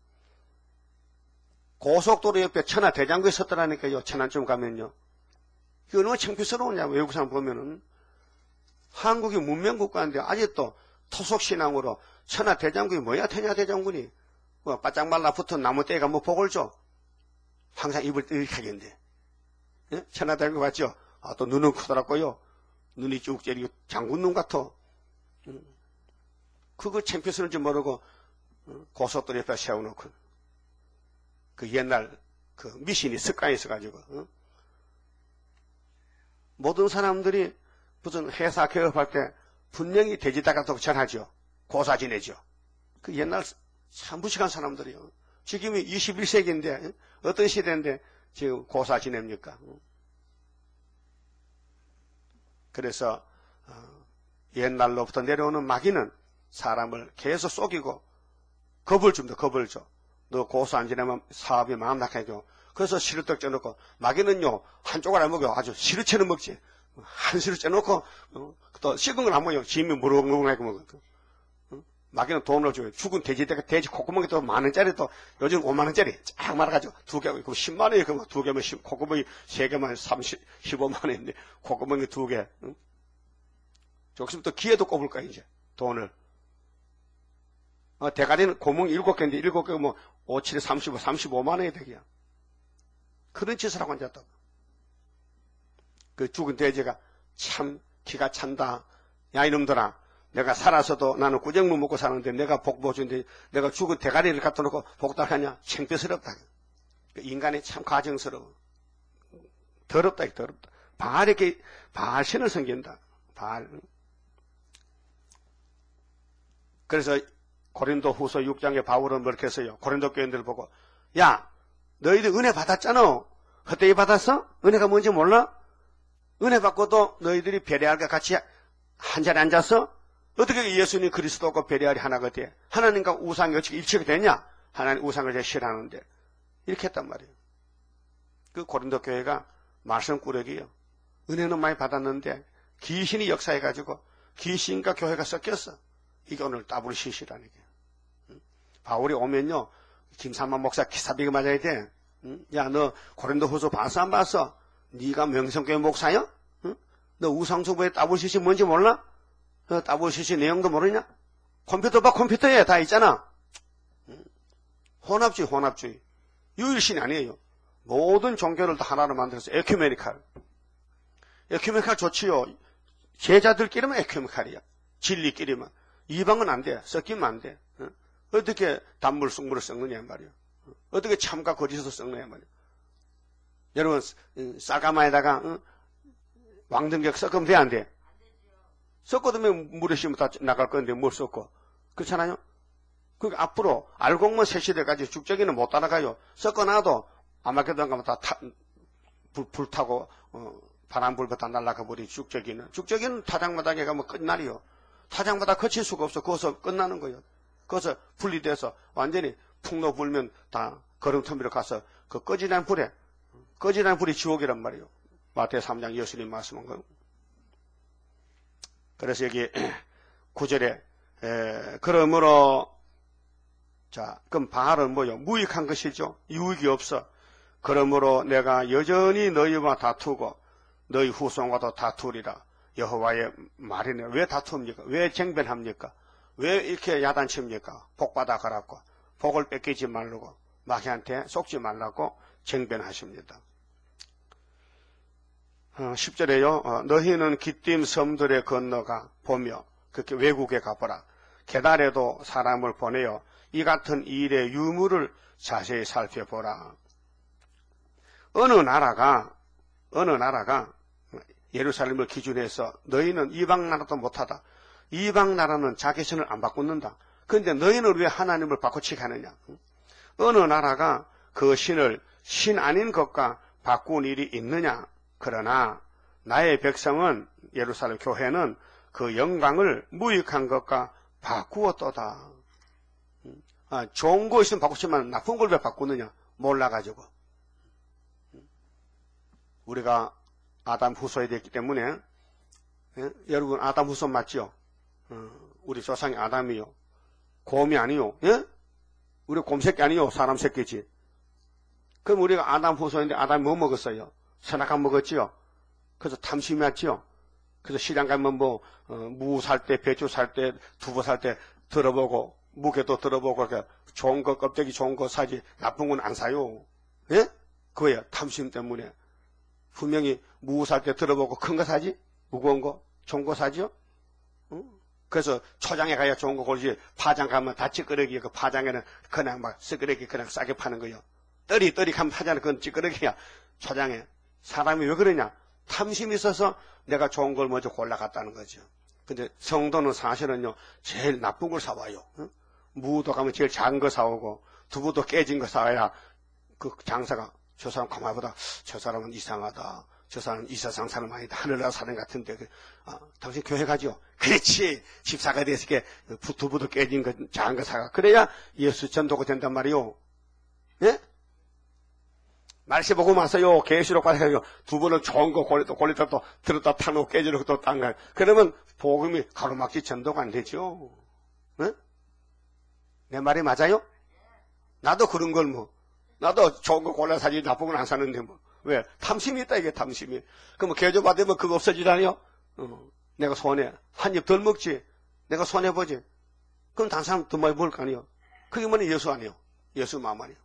고속도로 옆에 천하대장구에 섰더라니까요. 천안쯤 가면요. 이거 얼마나 창피스러우냐, 외국 사람 보면은. 한국이 문명국가인데 아직도 토속신앙으로 천하대장군이 뭐야, 태냐대장군이. 뭐, 바짝 말라붙은 나무떼가 뭐 복을 줘. 항상 입을 이렇게 하겠는데. 예? 천하대장군 봤죠? 아, 또 눈은 크더라고요. 눈이 쭉 째리고 장군눈 같아. 음. 그거 창피스러운지 모르고 고속도로 옆에 세워놓고. 그 옛날 그 미신이 습관이 있어가지고. 어? 모든 사람들이 무슨 회사 개업할 때 분명히 돼지다가도 전하죠. 고사 지내죠. 그 옛날 참 무식한 사람들이요. 지금이 이십일 세기인데 어떤 시대인데 지금 고사 지냅니까? 그래서 옛날로부터 내려오는 마귀는 사람을 계속 속이고 겁을 줍니다. 겁을 줘. 너 고사 안 지내면 사업이 마음 낙하죠. 그래서 시루떡 쪄놓고 마귀는요 한쪽을 안 먹어요. 아주 시루채는 먹지. 한 시루 쪄놓고 어, 또 식은 걸 안 먹어요. 짐이 무럭무럭하게 먹어. 어? 마귀는 돈을 줘요. 죽은 돼지대가 돼지 콧구멍이 또 만 원짜리 또 요즘 오만 원짜리 쫙 말아가지고 두 개, 그럼 십만 원이 그럼 두 개면 콧구멍이 세 개만 삼십, 십오만 원인데 콧구멍이 두 개. 응? 조금부터 기회도 꼽을 거야 이제 돈을. 어, 대가리는 고멍이 일곱 개인데 일곱 개가 뭐 오, 칠, 삼십오, 삼십오만 원이 되기야. 그런 짓을 하고 앉았다고. 그 죽은 돼지가 참 기가 찬다. 야 이놈들아, 내가 살아서도 나는 구정무 먹고 사는데 내가 복 보여준데 내가 죽은 대가리를 갖다 놓고 복달하냐? 창피스럽다. 인간이 참 가정스러워. 더럽다, 더럽다. 바알에게 바알 신을 섬긴다. 바알. 그래서 고린도 후서 육 장에 바울은 그렇게 했어요. 고린도 교인들 보고, 야, 너희들 은혜 받았잖아. 헛되이 받았어? 은혜가 뭔지 몰라? 은혜 받고도 너희들이 베레알과 같이 한 자리에 앉았어? 어떻게 예수님 그리스도고 베레알이 하나가 돼? 하나님과 우상이 어떻게 일치가 되냐? 하나님 우상을 제일 싫어하는데. 이렇게 했단 말이에요. 그 고린도 교회가 말썽꾸러기예요. 은혜는 많이 받았는데 귀신이 역사해가지고 귀신과 교회가 섞였어. 이게 오늘 따블 시시라는 게. 바울이 오면요, 김삼만 목사 기사비가 맞아야 돼. 응? 야, 너 고린도 후서 봤어 안 봤어? 네가 명성교회 목사야? 응? 너 우상숭배의 따블 시시 뭔지 몰라? 너 따블 시시 내용도 모르냐? 컴퓨터 봐, 컴퓨터에 다 있잖아. 응? 혼합주의, 혼합주의. 유일신이 아니에요. 모든 종교를 다 하나로 만들어서 에큐메니칼. 에큐메니칼 좋지요. 제자들끼리만 에큐메니칼이야. 진리끼리만. 이방은 안 돼. 섞이면 안 돼. 어? 어떻게 단물, 쑥물을 섞느냐 말이야. 어떻게 참과 거짓을 섞느냐 말이야. 여러분, 쌀가마에다가 어? 왕등격 섞으면 돼, 안 돼? 섞어두면 물에 씌우면 다 나갈 건데 뭘 섞어? 그렇잖아요? 그러니까 앞으로 알곡만 새 시대까지 죽저기는 못 따라가요. 섞어놔도 아마겟돈 가면 다 타, 불, 불 타고 어, 바람 불고 다 날아가 버리 죽저기는. 죽저기는 타작마당에 가면 끝날이요. 타작마당 거칠 수가 없어. 거기서 끝나는 거예요. 거기서 분리돼서 완전히 풍로 불면 다 거름터미로 가서 그 꺼지는 불에 꺼지는 불이 지옥이란 말이에요. 마태오 삼 장 예수님 말씀한 거. 그래서 여기 구 절에 에, 그러므로 자 그럼 바알은 뭐요? 무익한 것이죠. 유익이 없어. 그러므로 내가 여전히 너희와 다투고 너희 후손과도 다투리라. 여호와의 말이네. 왜 다투입니까? 왜 쟁변합니까? 왜 이렇게 야단칩니까? 복받아 가라고 복을 뺏기지 말라고 마귀한테 속지 말라고 쟁변하십니다. 어, 십 절에요. 어, 너희는 기띔 섬들에 건너가 보며 그렇게 외국에 가보라. 게달에도 사람을 보내어 이 같은 일의 유무를 자세히 살펴보라. 어느 나라가 어느 나라가 예루살렘을 기준해서 너희는 이방 나라도 못하다. 이방 나라는 자기 신을 안 바꾸는다. 그런데 너희는 왜 하나님을 바꾸치게 하느냐? 어느 나라가 그 신을 신 아닌 것과 바꾼 일이 있느냐? 그러나 나의 백성은 예루살렘 교회는 그 영광을 무익한 것과 바꾸었도다. 아, 좋은 거 있으면 바꾸지만 나쁜 걸 왜 바꾸느냐? 몰라가지고. 우리가 아담 후손이 됐기 때문에 예? 여러분 아담 후손 맞죠? 어, 우리 조상이 아담이요. 곰이 아니요. 예? 우리 곰 새끼 아니요. 사람 새끼지. 그럼 우리가 아담 후손인데 아담이 뭐 먹었어요? 선악과 먹었지요. 그래서 탐심이 왔지요. 그래서 시장 가면 뭐 어, 무 살 때, 배추 살 때, 두부 살 때 들어보고 무게도 들어보고 좋은 거 껍데기 좋은 거 사지 나쁜 건 안 사요. 예? 그거야 탐심 때문에. 분명히 무 살 때 들어보고 큰 거 사지? 무거운 거? 좋은 거 사죠? 응? 그래서 초장에 가야 좋은 거 고르지 파장 가면 다 찌끄러기 그 파장에는 그냥 막 찌끄러기 그냥 싸게 파는 거요. 떨이 떨이 가면 파잖아. 그건 찌끄러기야. 초장에. 사람이 왜 그러냐? 탐심이 있어서 내가 좋은 걸 먼저 골라갔다는 거죠. 근데 성도는 사실은요, 제일 나쁜 걸 사와요. 응? 무도 가면 제일 작은 거 사오고, 두부도 깨진 거 사와야 그 장사가, 저 사람 가만히 보다, 저 사람은 이상하다. 저 사람은 이 세상 사람 아니다. 하늘나라 사람 같은데, 아, 당신 교회 가죠? 그렇지! 집사가 돼서 이렇게 두부도 깨진 거, 작은 거 사가. 그래야 예수 전도가 된단 말이요. 예? 날씨 보고 마세요. 계시록 받아요. 두 번은 좋은 거 골리다 골리다 또 들었다 타놓고 깨지고 또 딴 거. 그러면 복음이 가로막히 전도가 안 되죠. 네? 내 말이 맞아요? 나도 그런 걸 뭐. 나도 좋은 거 골라 사지 나쁜 건 안 사는데 뭐. 왜? 탐심이 있다 이게 탐심이. 그럼 개조 받으면 그거 없어지다니요? 어. 내가 손해. 한 입 덜 먹지. 내가 손해보지. 그럼 다른 사람 더 많이 먹을 거 아니에요? 그게 뭐냐 예수 아니에요? 예수 마음 아니에요?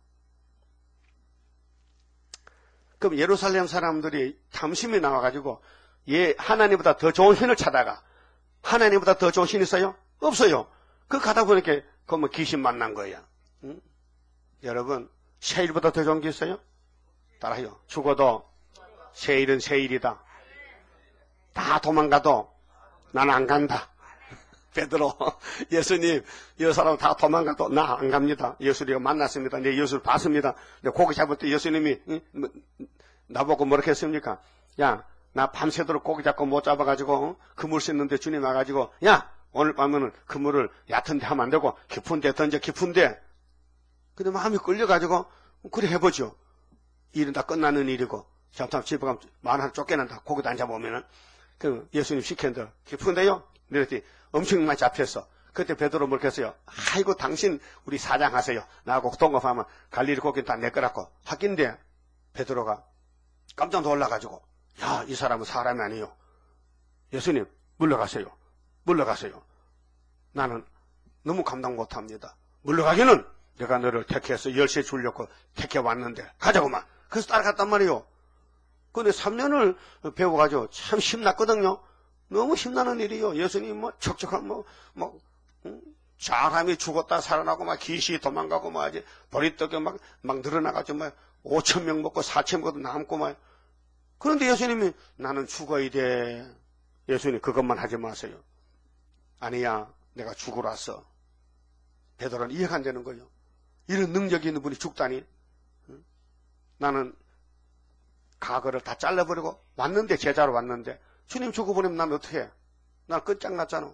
그럼 예루살렘 사람들이 탐심이 나와가지고 예 하나님보다 더 좋은 신을 찾아가. 하나님보다 더 좋은 신 있어요? 없어요. 그 가다 보니까 그뭐 귀신 만난 거야. 응? 여러분 세일보다 더 좋은 게 있어요? 따라해요. 죽어도 세일은 세일이다. 다 도망가도 나는 안 간다. 베드로 예수님 이 사람 다 도망가도 나 안 갑니다. 예수님을 만났습니다. 내 예수를 봤습니다. 고기 잡을 때 예수님이 응? 나보고 뭐렇게 했습니까? 야 나 밤새도록 고기 잡고 못 잡아가지고 그물 씻는데 주님 와가지고 야 오늘 밤에는 그물을 얕은 데 하면 안 되고 깊은 데 던져 깊은 데. 근데 마음이 끌려가지고 그래 해보죠. 일은 다 끝나는 일이고 잠깐 집에 가면 만 하나 쫓겨난다. 고기도 안 잡아오면은 그 예수님 시켰는데 깊은 데요? 그랬더니 엄청 많이 잡혔어. 그때 베드로 뭐렇게 했어요? 아이고 당신 우리 사장하세요. 나하고 동업하면 갈릴리 고기는 다 내 거라고 하긴데 베드로가 깜짝 놀라가지고 야 이 사람은 사람이 아니에요. 예수님 물러가세요. 물러가세요. 나는 너무 감당 못합니다. 물러가기는 내가 너를 택해서 열쇠 주려고 택해 왔는데 가자고만. 그래서 따라갔단 말이에요. 근데 삼 년을 배워가지고 참 힘났거든요. 너무 힘나는 일이요. 예수님 뭐 척척한 뭐, 뭐, 응? 사람이 죽었다 살아나고 막 귀신이 도망가고 뭐 하지. 버리떡에 막, 막 늘어나가지고 막 오천 명 먹고 사천 명도 남고만. 그런데 예수님이 나는 죽어야 돼. 예수님 그것만 하지 마세요. 아니야, 내가 죽으라서. 베드로는 이해가 안 되는 거예요. 이런 능력이 있는 분이 죽다니. 나는 과거를 다 잘라버리고 왔는데, 제자로 왔는데 주님 죽어버리면 나는 어떻게 해? 난 끝장났잖아.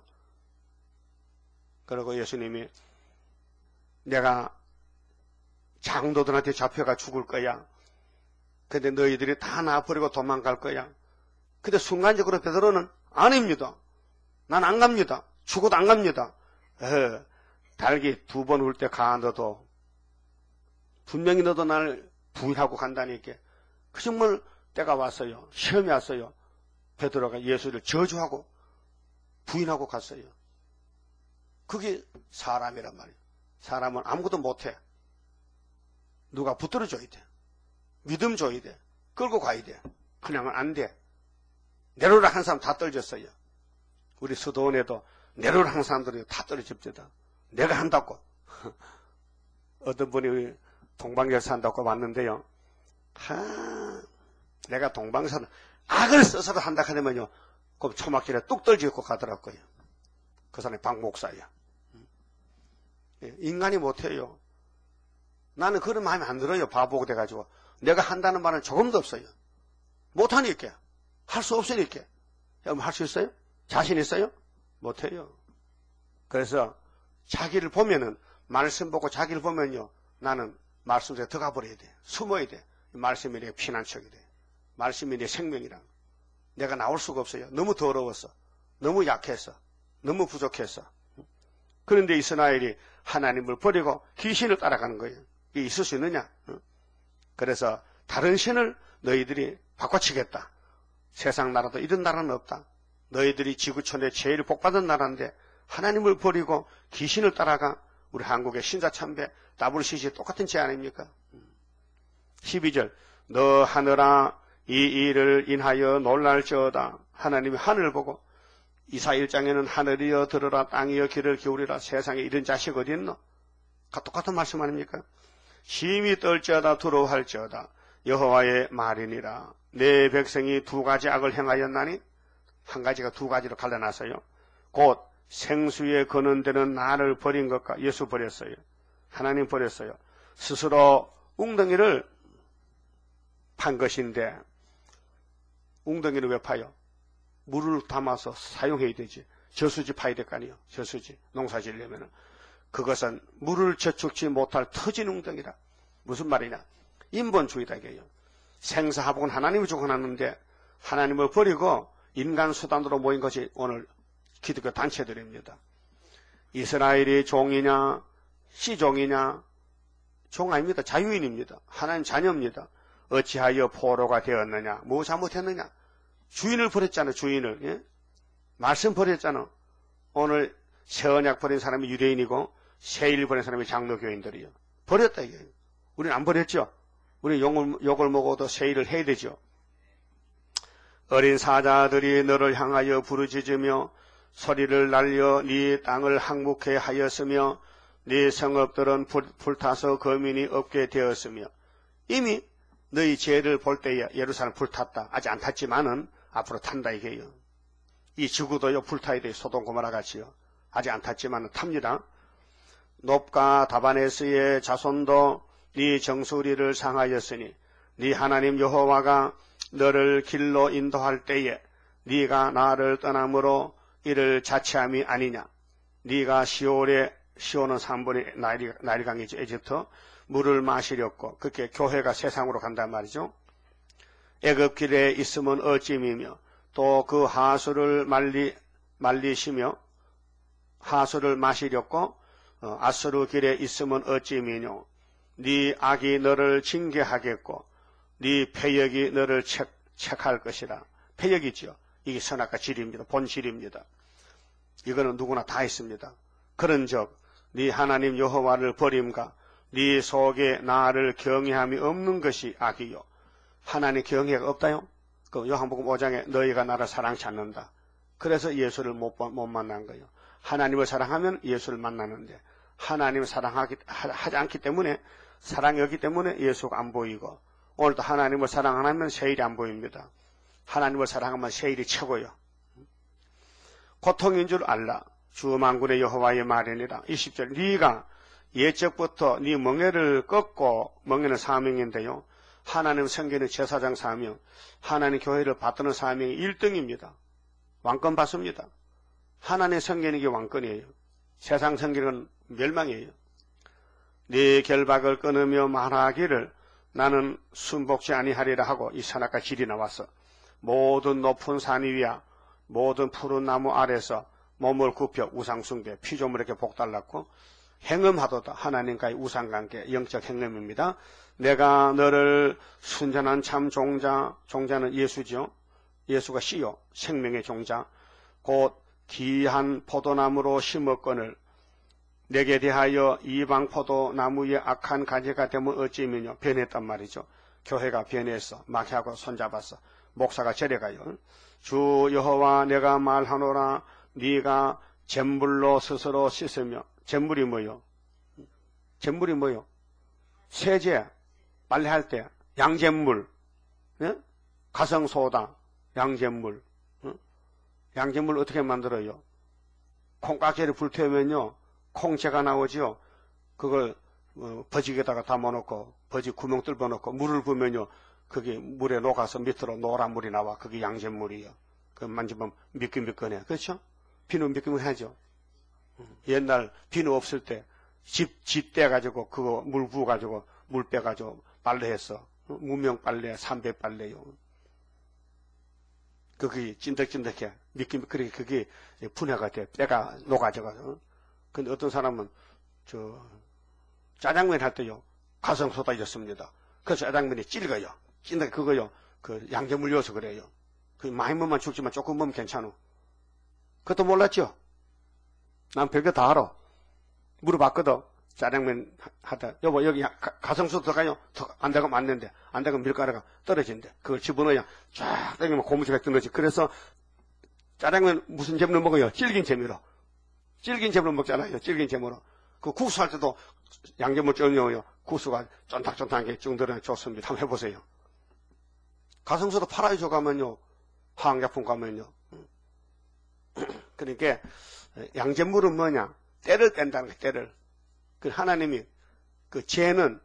그리고 예수님이 내가 장도들한테 잡혀가 죽을 거야. 근데 너희들이 다 놔버리고 도망갈 거야. 근데 순간적으로 베드로는 아닙니다. 난 안 갑니다. 죽어도 안 갑니다. 어, 달기 두 번 울 때 가 너도 분명히 너도 날 부인하고 간다니까. 그 정말 때가 왔어요. 시험이 왔어요. 베드로가 예수를 저주하고 부인하고 갔어요. 그게 사람이란 말이에요. 사람은 아무것도 못해. 누가 붙들어줘야 돼. 믿음 줘야 돼. 끌고 가야 돼. 그냥은 안 돼. 내로라 한 사람 다 떨어졌어요. 우리 수도원에도 내로라 한 사람들이 다 떨어집니다. 내가 한다고. 어떤 분이 동방에서 한다고 왔는데요. 하, 내가 동방에서 악을 써서 한다 하면요. 그럼 초막길에 뚝 떨어지고 가더라고요. 그 사람이 박 목사야. 인간이 못해요. 나는 그런 마음이 안 들어요. 바보가 돼가지고. 내가 한다는 말은 조금도 없어요. 못하니까. 할 수 없으니까. 여러분 할 수 있어요? 자신 있어요? 못해요. 그래서 자기를 보면은, 말씀 보고 자기를 보면요. 나는 말씀 속에 들어가 버려야 돼. 숨어야 돼. 말씀이 내 피난처이 돼. 말씀이 내 생명이라. 내가 나올 수가 없어요. 너무 더러웠어. 너무 약해서. 너무 부족해서. 그런데 이스라엘이 하나님을 버리고 귀신을 따라가는 거예요. 이게 있을 수 있느냐? 그래서 다른 신을 너희들이 바꿔치겠다. 세상 나라도 이런 나라는 없다. 너희들이 지구촌에 제일 복받은 나라인데 하나님을 버리고 귀신을 따라가. 우리 한국의 신사참배 더블유씨씨 똑같은 죄 아닙니까? 십이 절 너 하늘아 이 일을 인하여 놀랄지어다. 하나님이 하늘을 보고 이사 일 장에는 하늘이여 들으라 땅이여 귀를 기울이라. 세상에 이런 자식 어디 있노? 똑같은 말씀 아닙니까? 심히 떨지어다 두려워할지어다. 여호와의 말이니라. 내 백성이 두 가지 악을 행하였나니, 한 가지가 두 가지로 갈라놨어요. 곧 생수에 거는 데는 나를 버린 것과, 예수 버렸어요. 하나님 버렸어요. 스스로 웅덩이를 판 것인데, 웅덩이를 왜 파요? 물을 담아서 사용해야 되지. 저수지 파야 될 거 아니에요. 저수지 농사 지으려면은. 그것은 물을 저축지 못할 터진 웅덩이라. 무슨 말이냐? 인본주의다 이게요. 생사화복은 하나님이 주관하는데 하나님을 버리고 인간 수단으로 모인 것이 오늘 기독교 단체들입니다. 이스라엘이 종이냐 시종이냐? 종 아닙니다. 자유인입니다. 하나님 자녀입니다. 어찌하여 포로가 되었느냐? 뭐 잘못했느냐? 주인을 버렸잖아. 주인을. 예? 말씀 버렸잖아. 오늘 새 언약 버린 사람이 유대인이고 새일 버린 사람이 장로교인들이요. 버렸다 이게. 우리는 안 버렸죠. 우리 욕을, 욕을 먹어도 새일을 해야 되죠. 어린 사자들이 너를 향하여 부르짖으며 소리를 날려 네 땅을 항목해 하였으며 네 성읍들은 불, 불타서 거민이 없게 되었으며. 이미 너희 죄를 볼 때에 예루살렘 불탔다. 아직 안 탔지만은 앞으로 탄다 이게요. 이 지구도요 불타야 돼요. 소돔 고모라 같이요. 아직 안 탔지만은 탑니다. 놉과 다바네스의 자손도 네 정수리를 상하였으니 네 하나님 여호와가 너를 길로 인도할 때에 네가 나를 떠남으로 이를 자체함이 아니냐. 네가 시올에, 시올은 삼 분의 나일, 나일강이죠. 에집트 물을 마시렸고, 그렇게 교회가 세상으로 간단 말이죠. 애굽 길에 있으면 어찌미며 또 그 하수를 말리, 말리시며 하수를 마시렸고 어, 아수르 길에 있으면 어찌미뇨. 네 악이 너를 징계하겠고 네 패역이 너를 책, 책할 것이라. 패역이죠. 이게 선악과 질입니다. 본질입니다. 이거는 누구나 다 있습니다. 그런즉 네 하나님 여호와를 버림과 네 속에 나를 경외함이 없는 것이 악이요. 하나님 경외가 없다요? 그 요한복음 오 장에 너희가 나를 사랑치 않는다. 그래서 예수를 못, 못 만난 거예요. 하나님을 사랑하면 예수를 만나는데 하나님을 사랑하지 않기 때문에 사랑이었기 때문에 예수가 안 보이고, 오늘도 하나님을 사랑 안 하면 세일이 안 보입니다. 하나님을 사랑하면 세일이 최고요. 고통인 줄 알라. 주 만군의 여호와의 말이니라. 이십 절. 네가 예적부터 네 멍에를 꺾고, 멍에는 사명인데요. 하나님 성경의 제사장 사명, 하나님 교회를 받드는 사명이 일 등입니다. 왕권 받습니다. 하나님 성경이 게 왕권이에요. 세상 성경은 멸망이에요. 네 결박을 끊으며 말하기를 나는 순복지 아니하리라 하고 이 산악과 길이 나왔어. 모든 높은 산 위야 모든 푸른 나무 아래서 몸을 굽혀 우상숭배 피조물에게 복달랐고 행음하도다. 하나님과의 우상관계 영적 행음입니다. 내가 너를 순전한 참 종자, 종자는 예수죠. 예수가 씨요 생명의 종자 곧 귀한 포도나무로 심었거늘 내게 대하여 이방 포도나무의 악한 가지가 되면 어찌미뇨. 변했단 말이죠. 교회가 변했어. 마귀하고 손잡았어. 목사가 저려가요. 주 여호와 내가 말하노라. 네가 잿물로 스스로 씻으며. 잿물이 뭐요? 잿물이 뭐요? 세제 빨래할 때 양잿물, 예? 가성소다, 양잿물. 예? 양잿물 어떻게 만들어요? 콩깍지를 불태우면요 콩채가 나오지요. 그걸 어, 버직에다가 담아놓고 버직 구멍 뚫어놓고 물을 부으면요 그게 물에 녹아서 밑으로 노란 물이 나와. 그게 양잿물이에요. 그 만지면 미끈미끈해. 그렇죠? 비누 미끈미끈하죠. 옛날 비누 없을 때 집, 집 떼가지고 그거 물 부어가지고 물 빼가지고 빨래했어. 무명 빨래, 삼배 빨래요. 그게 찐득찐득해. 미끈미끈해. 그게 분해가 돼. 때가 녹아져가지고. 근데 어떤 사람은 저 짜장면 할 때요 가성소다 이렇습니다. 그래서 짜장면이 찔거요. 찐득 그거요. 그 양잿물 넣어서 그래요. 그 많이 먹으면 죽지만 조금 먹으면 괜찮아. 그것도 몰랐죠? 난 별거 다 알아. 물어봤거든. 짜장면 하다. 여보, 여기 가성수 들어가요? 안 되고 맞는데. 안 되고 밀가루가 떨어진대. 그걸 집어넣어야 쫙 당기면 고무줄가 떨어지. 그래서 짜장면 무슨 재미로 먹어요? 질긴 재미로. 질긴 재미로 먹잖아요. 질긴 재미로. 그 국수 할 때도 양념을 쪄넣어요. 국수가 쫀득쫀득하게 쭉 들어가 좋습니다. 한번 해보세요. 가성수도 팔아요. 저 가면요. 화학약품 가면요. 그러니까 양잿물은 뭐냐? 때를 뺀다는 거예요. 때를. 그 하나님이 그 죄는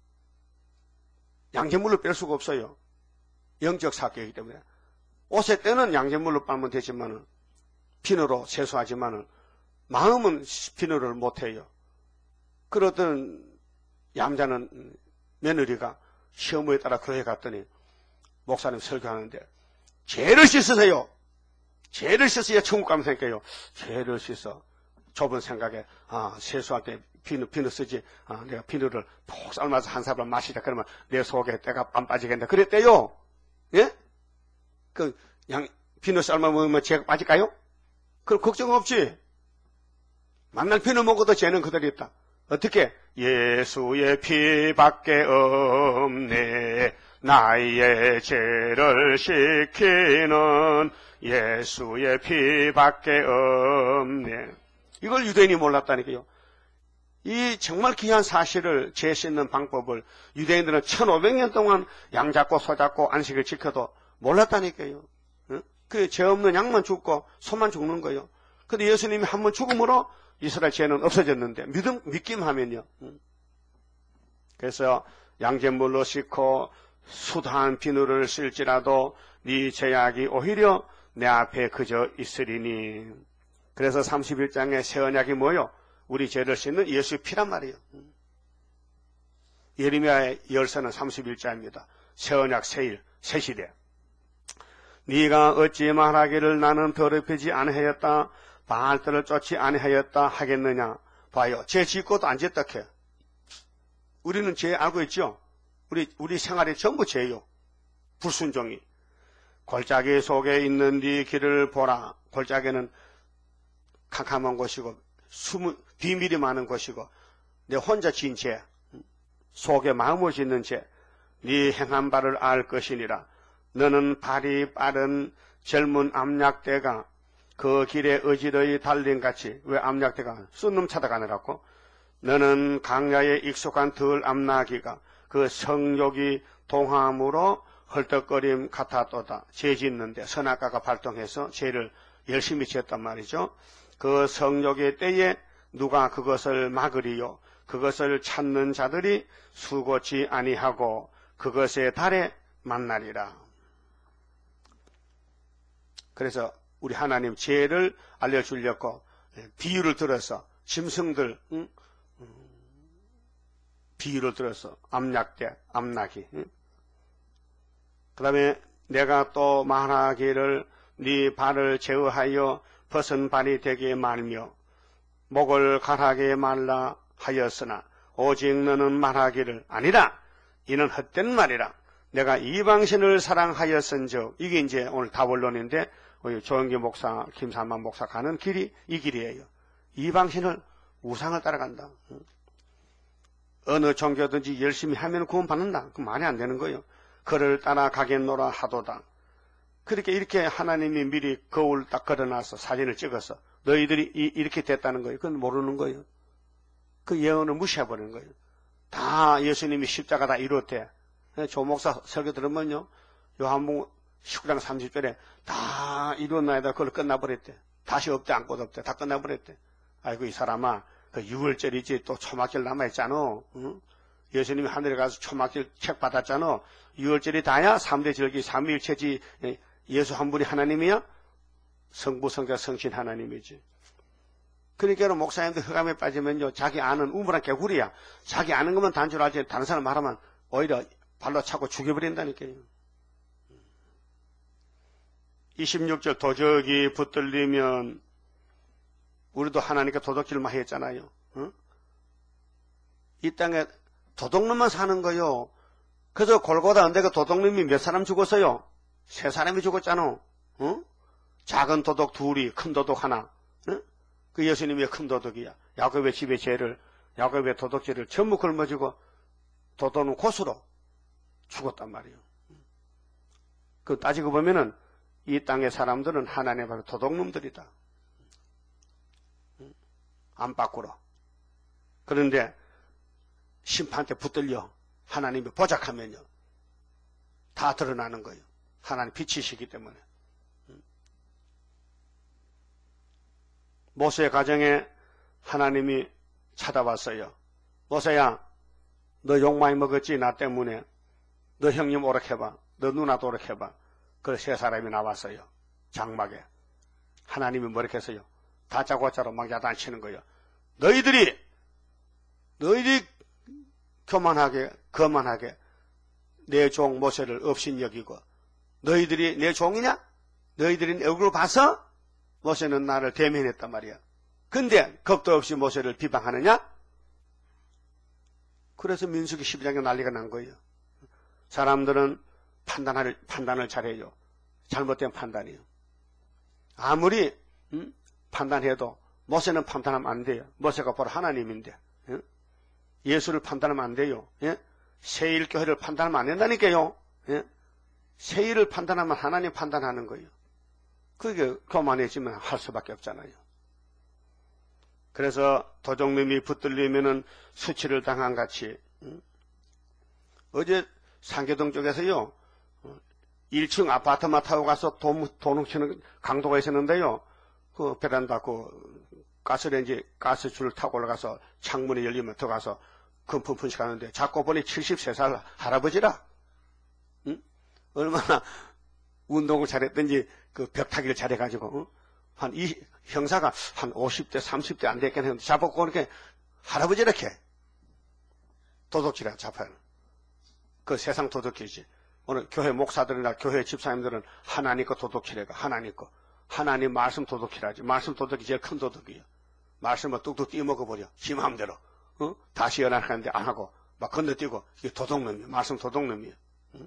양잿물로 뺄 수가 없어요. 영적 사격이기 때문에. 옷의 때는 양잿물로 빨면 되지만은 비누로 세수하지만은 마음은 비누를 못해요. 그러던 얌자는 며느리가 시어머니에 따라 교회 갔더니 목사님 설교하는데 죄를 씻으세요. 죄를 씻어야 천국 가면 생각해요. 죄를 씻어. 좁은 생각에 아 세수할 때 비누 비누 쓰지. 아 내가 비누를 푹 삶아서 한 사발 마시자. 그러면 내 속에 때가 안 빠지겠네. 그랬대요. 예? 그 양 비누 삶아 먹으면 죄가 빠질까요? 그럼 걱정 없지. 만날 비누 먹어도 죄는 그대로 있다. 어떻게? 예수의 피밖에 없네. 나의 죄를 씻기는 예수의 피밖에 없네. 이걸 유대인이 몰랐다니까요. 이 정말 귀한 사실을 죄 씻는 방법을 유대인들은 천오백 년 동안 양 잡고 소 잡고 안식을 지켜도 몰랐다니까요. 그 죄 없는 양만 죽고 소만 죽는 거예요. 근데 예수님이 한 번 죽음으로 이스라엘 죄는 없어졌는데 믿음 믿기만 하면요. 그래서 양잿물로 씻고 수다한 비누를 쓸지라도 네 죄악이 오히려 내 앞에 그저 있으리니. 그래서 삼십일 장에 새 언약이 뭐요? 우리 죄를 씻는 예수의 피란 말이에요. 예레미야의 열쇠는 삼십일 장입니다. 새 언약, 새 일, 새 시대. 네가 어찌 말하기를 나는 더럽히지 아니하였다, 바알들을 쫓지 아니하였다 하겠느냐. 봐요. 죄 짓고도 안 짓다 해. 우리는 죄 알고 있죠? 우리, 우리 생활이 전부 죄요. 불순종이. 골짜기 속에 있는 네 길을 보라. 골짜기는 캄캄한 곳이고 숨은 비밀이 많은 곳이고 내 혼자 지은 죄, 속에 마음을 짓는 죄, 네 행한 바를 알 것이니라. 너는 발이 빠른 젊은 암약대가 그 길에 어지러이 달린같이. 왜 암약대가 쏜놈 찾아가느라고? 너는 강야에 익숙한 덜 암나기가 그 성욕이 동함으로 헐떡거림 같았도다. 죄 짓는데 선악과가 발동해서 죄를 열심히 지었단 말이죠. 그 성욕의 때에 누가 그것을 막으리요. 그것을 찾는 자들이 수고치 아니하고 그것의 달에 만나리라. 그래서 우리 하나님 죄를 알려주려고 비유를 들어서 짐승들 응? 비유를 들어서 암약대 암나기 응? 그 다음에 내가 또 말하기를 네 발을 제어하여 벗은 발이 되게 말며 목을 가라게 말라 하였으나 오직 너는 말하기를 아니라 이는 헛된 말이라. 내가 이방신을 사랑하였은즉 이게 이제 오늘 답원론인데 우리 조영기 목사, 김삼만 목사 가는 길이 이 길이에요. 이방신을 우상을 따라간다. 어느 종교든지 열심히 하면 구원받는다. 그럼 말이 안 되는 거예요. 그를 따라가겠노라 하도다. 그렇게 이렇게 하나님이 미리 거울 딱 걸어놔서 사진을 찍어서 너희들이 이, 이렇게 됐다는 거예요. 그건 모르는 거예요. 그 예언을 무시해버리는 거예요. 다 예수님이 십자가 다 이뤘대. 조 목사 설교 들으면요. 요한복음 십구 장 삼십 절에 다 이뤘나이다. 그걸 끝나버렸대. 다시 없대 안고 없대. 다 끝나버렸대. 아이고 이 사람아 그 유월절이지 또 초막절 남아있잖아. 응? 예수님이 하늘에 가서 초막절 책 받았잖아. 유월절이 다야? 삼대 절기 삼위일체지 예수 한 분이 하나님이야? 성부 성자 성신 하나님이지. 그러니까 목사님들 흑암에 빠지면요 자기 아는 우물한 개구리야. 자기 아는 것만 단줄 알지 다른 사람 말하면 오히려 발로 차고 죽여버린다니까요. 이십육 절 도적이 붙들리면 우리도 하나님께 도둑질 많이 했잖아요. 응? 이 땅에 도둑놈만 사는 거요. 그래서 골고다 언덕에 도둑놈이 몇 사람 죽었어요? 세 사람이 죽었잖아. 응? 작은 도둑 둘이 큰 도둑 하나. 응? 그 예수님이 큰 도둑이야. 야곱의 집의 죄를 야곱의 도둑죄를 전부 걸머지고 도둑은 고수로 죽었단 말이에요. 그 따지고 보면은 이 땅의 사람들은 하나님 앞에 도둑놈들이다. 안팎으로. 그런데 심판때 붙들려 하나님이 보작하면요 다 드러나는 거예요. 하나님 빛이시기 때문에. 모세의 가정에 하나님이 찾아왔어요. 모세야 너 욕 많이 먹었지 나 때문에. 너 형님 오락해봐. 너 누나도 오락해봐. 그 세 사람이 나왔어요. 장막에. 하나님이 뭐라고 했어요? 다짜고짜로 막 야단치는 거예요. 너희들이 너희들이 교만하게 거만하게 내 종 모세를 업신 여기고 너희들이 내 종이냐? 너희들이 내 얼굴을 봐서 모세는 나를 대면했단 말이야. 근데 겁도 없이 모세를 비방하느냐? 그래서 민수기 십이 장에 난리가 난 거예요. 사람들은 판단을, 판단을 잘해요. 잘못된 판단이에요. 아무리 음? 판단해도 모세는 판단하면 안 돼요. 모세가 바로 하나님인데. 예? 예수를 판단하면 안 돼요. 예? 세일교회를 판단하면 안 된다니까요. 예? 세일을 판단하면 하나님 판단하는 거예요. 그게 교만해지면 할 수밖에 없잖아요. 그래서 도둑놈이 붙들리면은 수치를 당한 같이. 음? 어제 상계동 쪽에서요. 일 층 아파트만 타고 가서 돈, 돈 훔치는 강도가 있었는데요. 그 베란다 그 가스레인지 가스줄 타고 올라가서 창문이 열리면 들어가서 금품푼씩 하는데 자꾸 보니 칠십세 살 할아버지라. 응? 얼마나 운동을 잘했든지 그 벽타기를 잘해가지고 응? 한 이 형사가 한 오십 대 삼십 대 안 됐긴 했는데 잡았고 이렇게 할아버지 이렇게 도둑질해 잡아요. 그 세상 도둑질이지. 오늘 교회 목사들이나 교회 집사님들은 하나님 거 도둑질해가 하나님 거. 하나님 말씀 도둑질하지. 말씀 도둑이 제일 큰 도둑이에요. 말씀을 뚝뚝 띄먹어버려. 지 마음대로. 어? 다시 연락하는데 안 하고 막 건너뛰고 이게 도둑놈이에요. 말씀 도둑놈이에요. 응?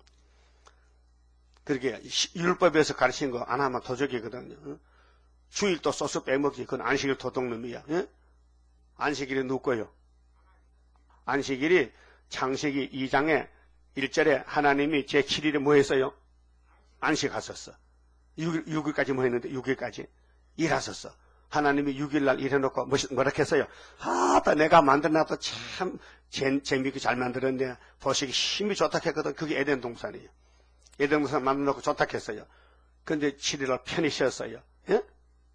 그렇게 율법에서 가르친 거 안 하면 도적이거든요. 응? 주일도 소스 빼먹기 그건 안식일 도둑놈이야. 응? 안식일이 누구예요? 안식일이 창세기 이 장에 일 절에 하나님이 제칠 일에 뭐 했어요? 안식하셨어. 육 일, 육 일까지 뭐 했는데 육 일까지 일하셨어. 하나님이 육 일 날 일해놓고 뭐라 했어요? 아따 내가 만들어놔도 참 재, 재미있게 잘 만들었네. 보시기 힘이 좋다 했거든. 그게 에덴 동산이에요. 에덴 동산 만들어놓고 좋다 했어요. 근데 칠 일 날 편히 쉬었어요. 예?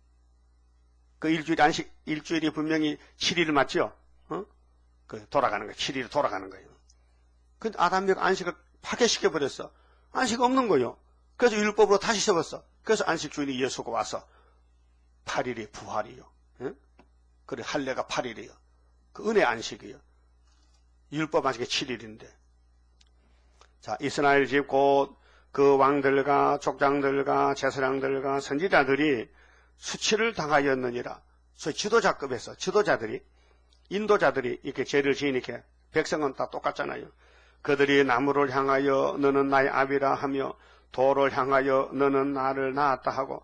그 일주일 안식, 일주일이 분명히 칠 일을 맞죠? 어? 그 돌아가는 거예요. 칠 일이 돌아가는 거예요. 근데 아담이가 안식을 파괴시켜버렸어. 안식 없는 거예요. 그래서 율법으로 다시 세웠어. 그래서 안식 주인이 예수가 와서 팔 일이 부활이요. 예? 그래, 할례가 팔 일이요. 그 은혜 안식이요. 율법 안식이 칠 일인데. 자, 이스라엘 집 곧 그 왕들과 족장들과 제사장들과 선지자들이 수치를 당하였느니라. 소위 지도자급에서 지도자들이, 인도자들이 이렇게 죄를 지으니까 백성은 다 똑같잖아요. 그들이 나무를 향하여 너는 나의 아비라 하며 돌을 향하여 너는 나를 낳았다 하고,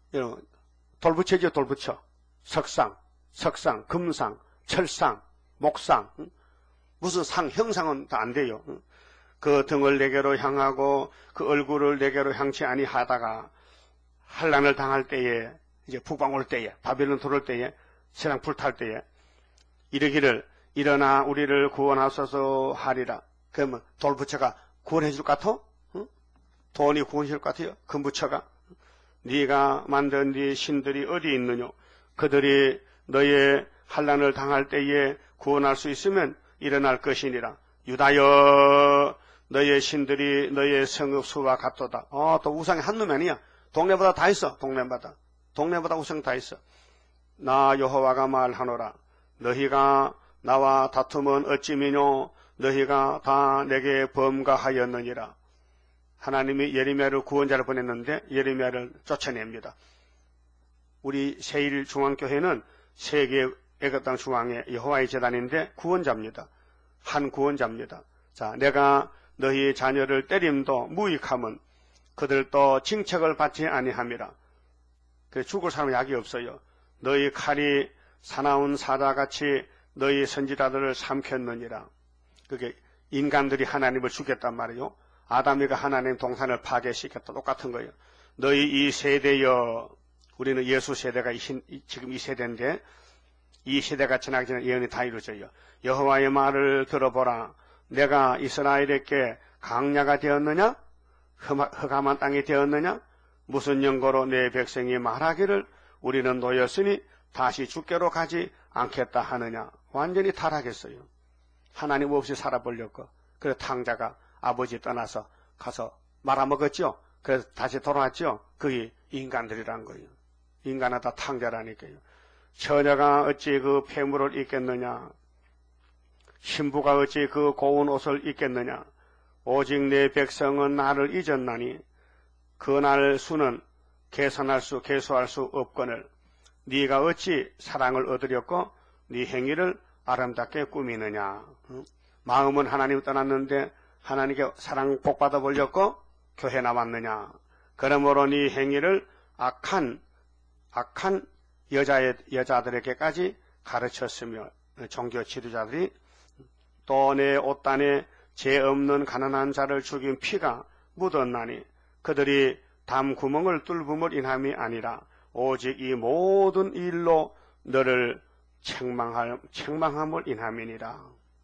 돌붙여죠, 돌붙여. 석상, 석상, 금상, 철상, 목상, 무슨 상, 형상은 다 안 돼요. 그 등을 내게로 향하고 그 얼굴을 내게로 향치 아니하다가 환난을 당할 때에, 이제 북방 올 때에, 바벨론 들어올 때에, 세상 불탈 때에 이르기를 일어나 우리를 구원하소서 하리라. 그러면 돌부처가 구원해 줄 것 같아? 응? 돈이 구원해 줄 것 같아요? 금부처가? 네가 만든 네 신들이 어디 있느냐? 그들이 너의 환난을 당할 때에 구원할 수 있으면 일어날 것이니라. 유다여 너의 신들이 너의 성읍 수와 같도다. 어, 또 우상이 한놈이 아니야. 동네보다 다 있어. 동네마다. 동네보다 우상 다 있어. 나 여호와가 말하노라. 너희가 나와 다투면 어찌미뇨? 너희가 다 내게 범가하였느니라. 하나님이 예레미야를 구원자를 보냈는데 예레미야를 쫓아냅니다. 우리 세일 중앙교회는 세계 애굽 땅 중앙에 여호와의 제단인데 구원자입니다. 한 구원자입니다. 자, 내가 너희 자녀를 때림도 무익함은 그들도 징책을 받지 아니함이라. 그래, 죽을 사람은 약이 없어요. 너희 칼이 사나운 사자같이 너희 선지자들을 삼켰느니라. 그게 인간들이 하나님을 죽였단 말이에요. 아담이가 하나님 동산을 파괴시켰다. 똑같은 거예요. 너희 이 세대여, 우리는 예수 세대가 이 신, 지금 이 세대인데 이 세대가 지나기 전에 예언이 다 이루어져요. 여호와의 말을 들어보라. 내가 이스라엘에게 강야가 되었느냐? 흑암한 땅이 되었느냐? 무슨 연고로 내 백성이 말하기를 우리는 노였으니 다시 주께로 가지 않겠다 하느냐? 완전히 타락했어요. 하나님 없이 살아보려고. 그래서 탕자가 아버지 떠나서 가서 말아먹었죠. 그래서 다시 돌아왔죠. 그게 인간들이란 거예요. 인간은 다 탕자라니까요. 처녀가 어찌 그 폐물을 입겠느냐? 신부가 어찌 그 고운 옷을 입겠느냐? 오직 내 백성은 나를 잊었나니 그날 수는 계산할 수 계수할 수 없거늘 네가 어찌 사랑을 얻으렸고 네 행위를 아름답게 꾸미느냐? 마음은 하나님 떠났는데 하나님께 사랑 복받아 보려고 교회 나왔느냐? 그러므로 네 행위를 악한 악한 여자의 여자들에게까지 가르쳤으며 종교 지도자들이 또 내 옷단에 죄 없는 가난한 자를 죽인 피가 묻었나니 그들이 담 구멍을 뚫음을 인함이 아니라 오직 이 모든 일로 너를 책망할, 책망함을 인함이니라.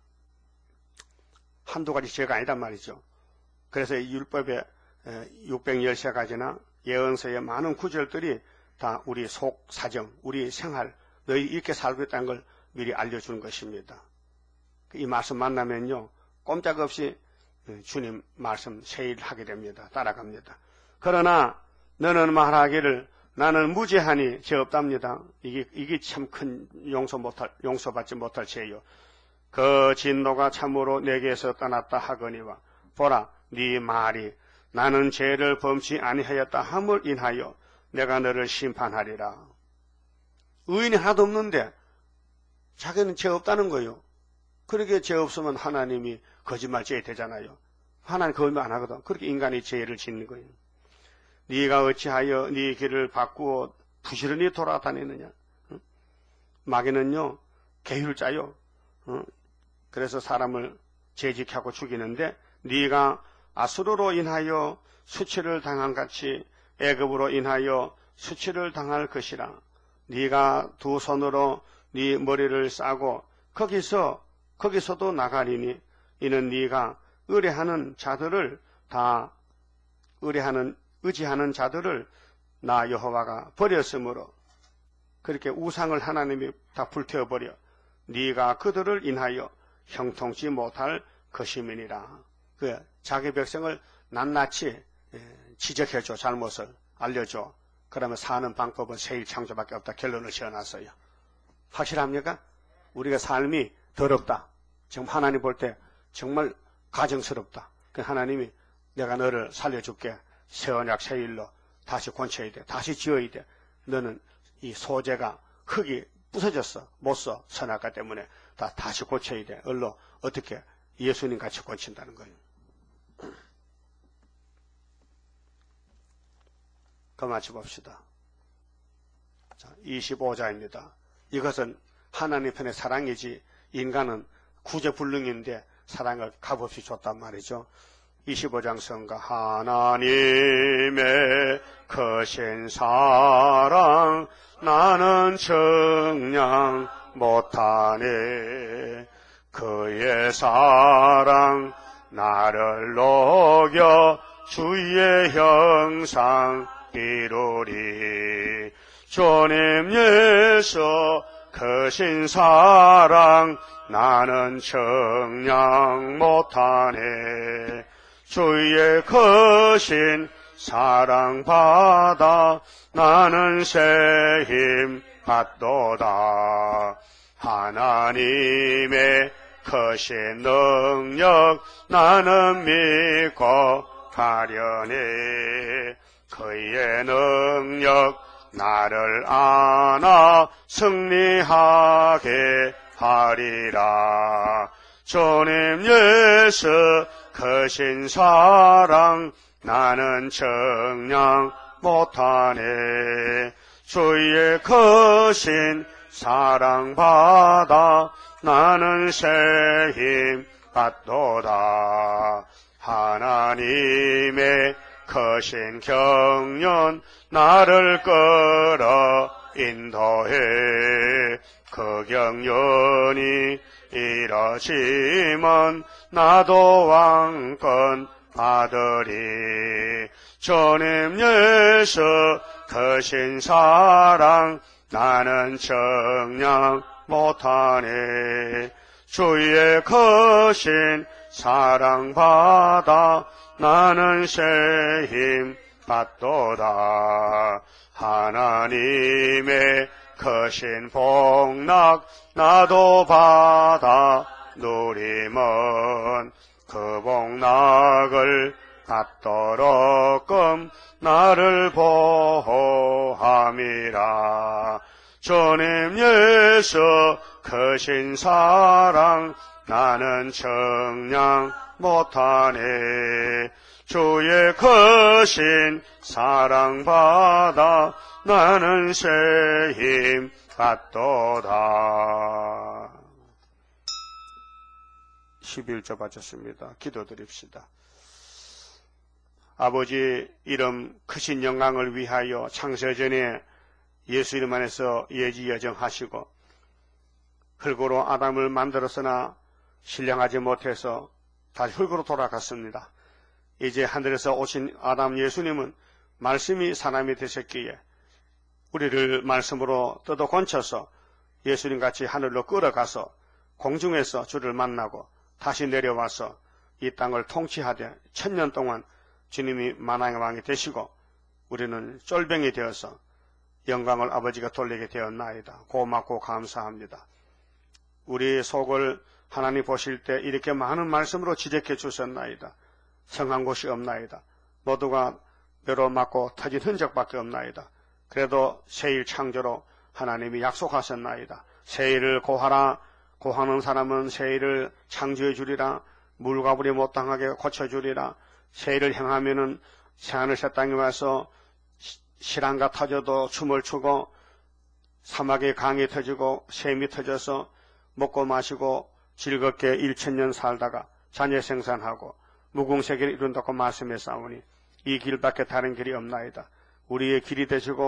한두 가지 죄가 아니란 말이죠. 그래서 이 율법의 육백십 가지나 예언서의 많은 구절들이 다 우리 속 사정, 우리 생활, 너희 이렇게 살고 있다는 걸 미리 알려주는 것입니다. 이 말씀 만나면요, 꼼짝없이 주님 말씀 세일하게 됩니다. 따라갑니다. 그러나 너는 말하기를 나는 무죄하니 죄 없답니다. 이게, 이게 참 큰 용서 못할, 용서받지 못할 죄요. 그 진노가 참으로 내게서 떠났다 하거니와 보라, 네 말이 나는 죄를 범치 아니하였다 함을 인하여 내가 너를 심판하리라. 의인이 하나도 없는데 자기는 죄 없다는 거예요. 그렇게 죄 없으면 하나님이 거짓말 죄 되잖아요. 하나님 거짓말 안 하거든. 그렇게 인간이 죄를 짓는 거예요. 네가 어찌하여 네 길을 바꾸어 부지런히 돌아다니느냐. 응? 마귀는요 계율 짜요. 응? 그래서 사람을 재직하고 죽이는데 네가 아수르로 인하여 수치를 당한 같이 애굽으로 인하여 수치를 당할 것이라. 네가 두 손으로 네 머리를 싸고 거기서 거기서도 나가리니 이는 네가 의뢰하는 자들을 다 의뢰하는 의지하는 자들을 나 여호와가 버렸으므로 그렇게 우상을 하나님이 다 불태워버려 네가 그들을 인하여 형통치 못할 것임이니라. 그 자기 백성을 낱낱이 지적해줘. 잘못을 알려줘. 그러면 사는 방법은 세일 창조밖에 없다. 결론을 지어놨어요. 확실합니까? 우리가 삶이 더럽다. 지금 하나님 볼 때 정말 가정스럽다. 그 하나님이 내가 너를 살려줄게. 새 언약 새 일로 다시 권쳐야 돼. 다시 지어야 돼. 너는 이 소재가 흙이 부서졌어. 못 써. 선악과 때문에 다 다시 고쳐야 돼. 얼로 어떻게 예수님 같이 고친다는 거예요. 그 마치 봅시다. 자, 이십오 장입니다. 이것은 하나님 편의 사랑이지 인간은 구제불능인데 사랑을 값없이 줬단 말이죠. 이십오 장 성가 하나님의 크신 사랑 나는 정량 못하네. 그의 사랑 나를 녹여 주의 형상 이루리. 주님 예수 크신 사랑 나는 정량 못하네. 주의 크신 사랑 받아 나는 새 힘 받도다. 하나님의 크신 능력 나는 믿고 가려네. 그의 능력 나를 안아 승리하게 하리라. 주님 예수 크신 사랑 나는 정량 못하네. 주의 크신 사랑 받아 나는 새 힘 받도다. 하나님의 크신 경륜 나를 끌어 인도해. 그 경륜이 이뤄지면 나도 왕권 받으리. 주님 예수 크신 사랑 나는 정량 못하네. 주의 크신 사랑 받아 나는 새 힘 받도다. 하나님의 크신 복락 나도 받아 누리면 그 복락을 받도록끔 나를 보호함이라. 주님 예수 크신 사랑 나는 정량 못하네. 주의 크신 사랑 받아 나는 새 힘 받도다. 십일 절 바쳤습니다. 기도드립시다. 아버지 이름 크신 영광을 위하여 창세전에 예수 이름 안에서 예지여정하시고 흙으로 아담을 만들었으나 신령하지 못해서 다시 흙으로 돌아갔습니다. 이제 하늘에서 오신 아담 예수님은 말씀이 사람이 되셨기에 우리를 말씀으로 뜯어 건쳐서 예수님같이 하늘로 끌어가서 공중에서 주를 만나고 다시 내려와서 이 땅을 통치하되 천년 동안 주님이 만왕의 왕이 되시고 우리는 쫄병이 되어서 영광을 아버지가 돌리게 되었나이다. 고맙고 감사합니다. 우리 속을 하나님 보실 때 이렇게 많은 말씀으로 지적해 주셨나이다. 성한 곳이 없나이다. 모두가 뼈로 맞고 터진 흔적밖에 없나이다. 그래도 새일 창조로 하나님이 약속하셨나이다. 새일을 고하라. 고하는 사람은 새일을 창조해 주리라. 물가불이 못 당하게 고쳐주리라. 새일을 행하면은 새하늘 새 땅에 와서 실안가 터져도 춤을 추고 사막에 강이 터지고 샘이 터져서 먹고 마시고 즐겁게 일천년 살다가 자녀 생산하고 무궁세계를 이룬다고 말씀했사오니 이 길밖에 다른 길이 없나이다. 우리의 길이 되시고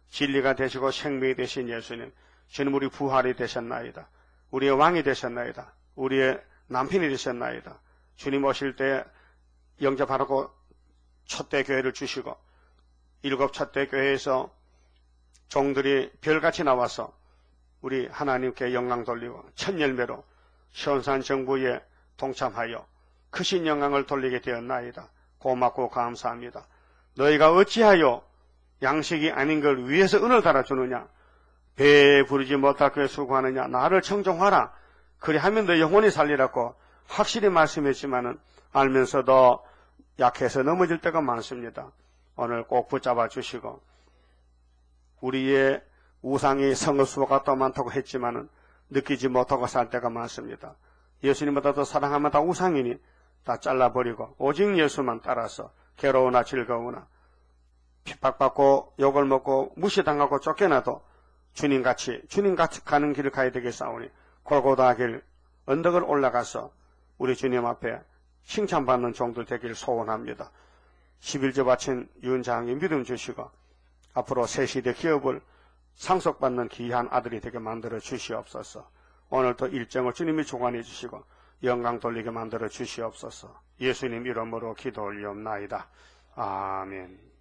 진리가 되시고 생명이 되신 예수님, 주님 우리 부활이 되셨나이다. 우리의 왕이 되셨나이다. 우리의 남편이 되셨나이다. 주님 오실 때 영접하라고 첫대 교회를 주시고 일곱 첫대 교회에서 종들이 별같이 나와서 우리 하나님께 영광 돌리고 첫 열매로 시온산 정부에 동참하여 크신 영광을 돌리게 되었나이다. 고맙고 감사합니다. 너희가 어찌하여 양식이 아닌 걸 위해서 은을 달아주느냐? 배에 부르지 못하게 수고하느냐? 나를 청종하라. 그리하면 너 영원히 살리라고 확실히 말씀했지만은 알면서도 약해서 넘어질 때가 많습니다. 오늘 꼭 붙잡아 주시고 우리의 우상이 성읍수가 더 많다고 했지만은 느끼지 못하고 살 때가 많습니다. 예수님보다 더 사랑하면 다 우상이니 다 잘라버리고 오직 예수만 따라서 괴로우나 즐거우나 핍박받고 욕을 먹고 무시당하고 쫓겨나도 주님같이 주님같이 가는 길을 가야 되겠사오니 골고다 길 언덕을 올라가서 우리 주님 앞에 칭찬받는 종들 되길 소원합니다. 십일조 바친 윤장이 믿음 주시고 앞으로 새 시대 기업을 상속받는 귀한 아들이 되게 만들어 주시옵소서. 오늘도 일정을 주님이 주관해 주시고 영광 돌리게 만들어 주시옵소서. 예수님 이름으로 기도 올리옵나이다. 아멘.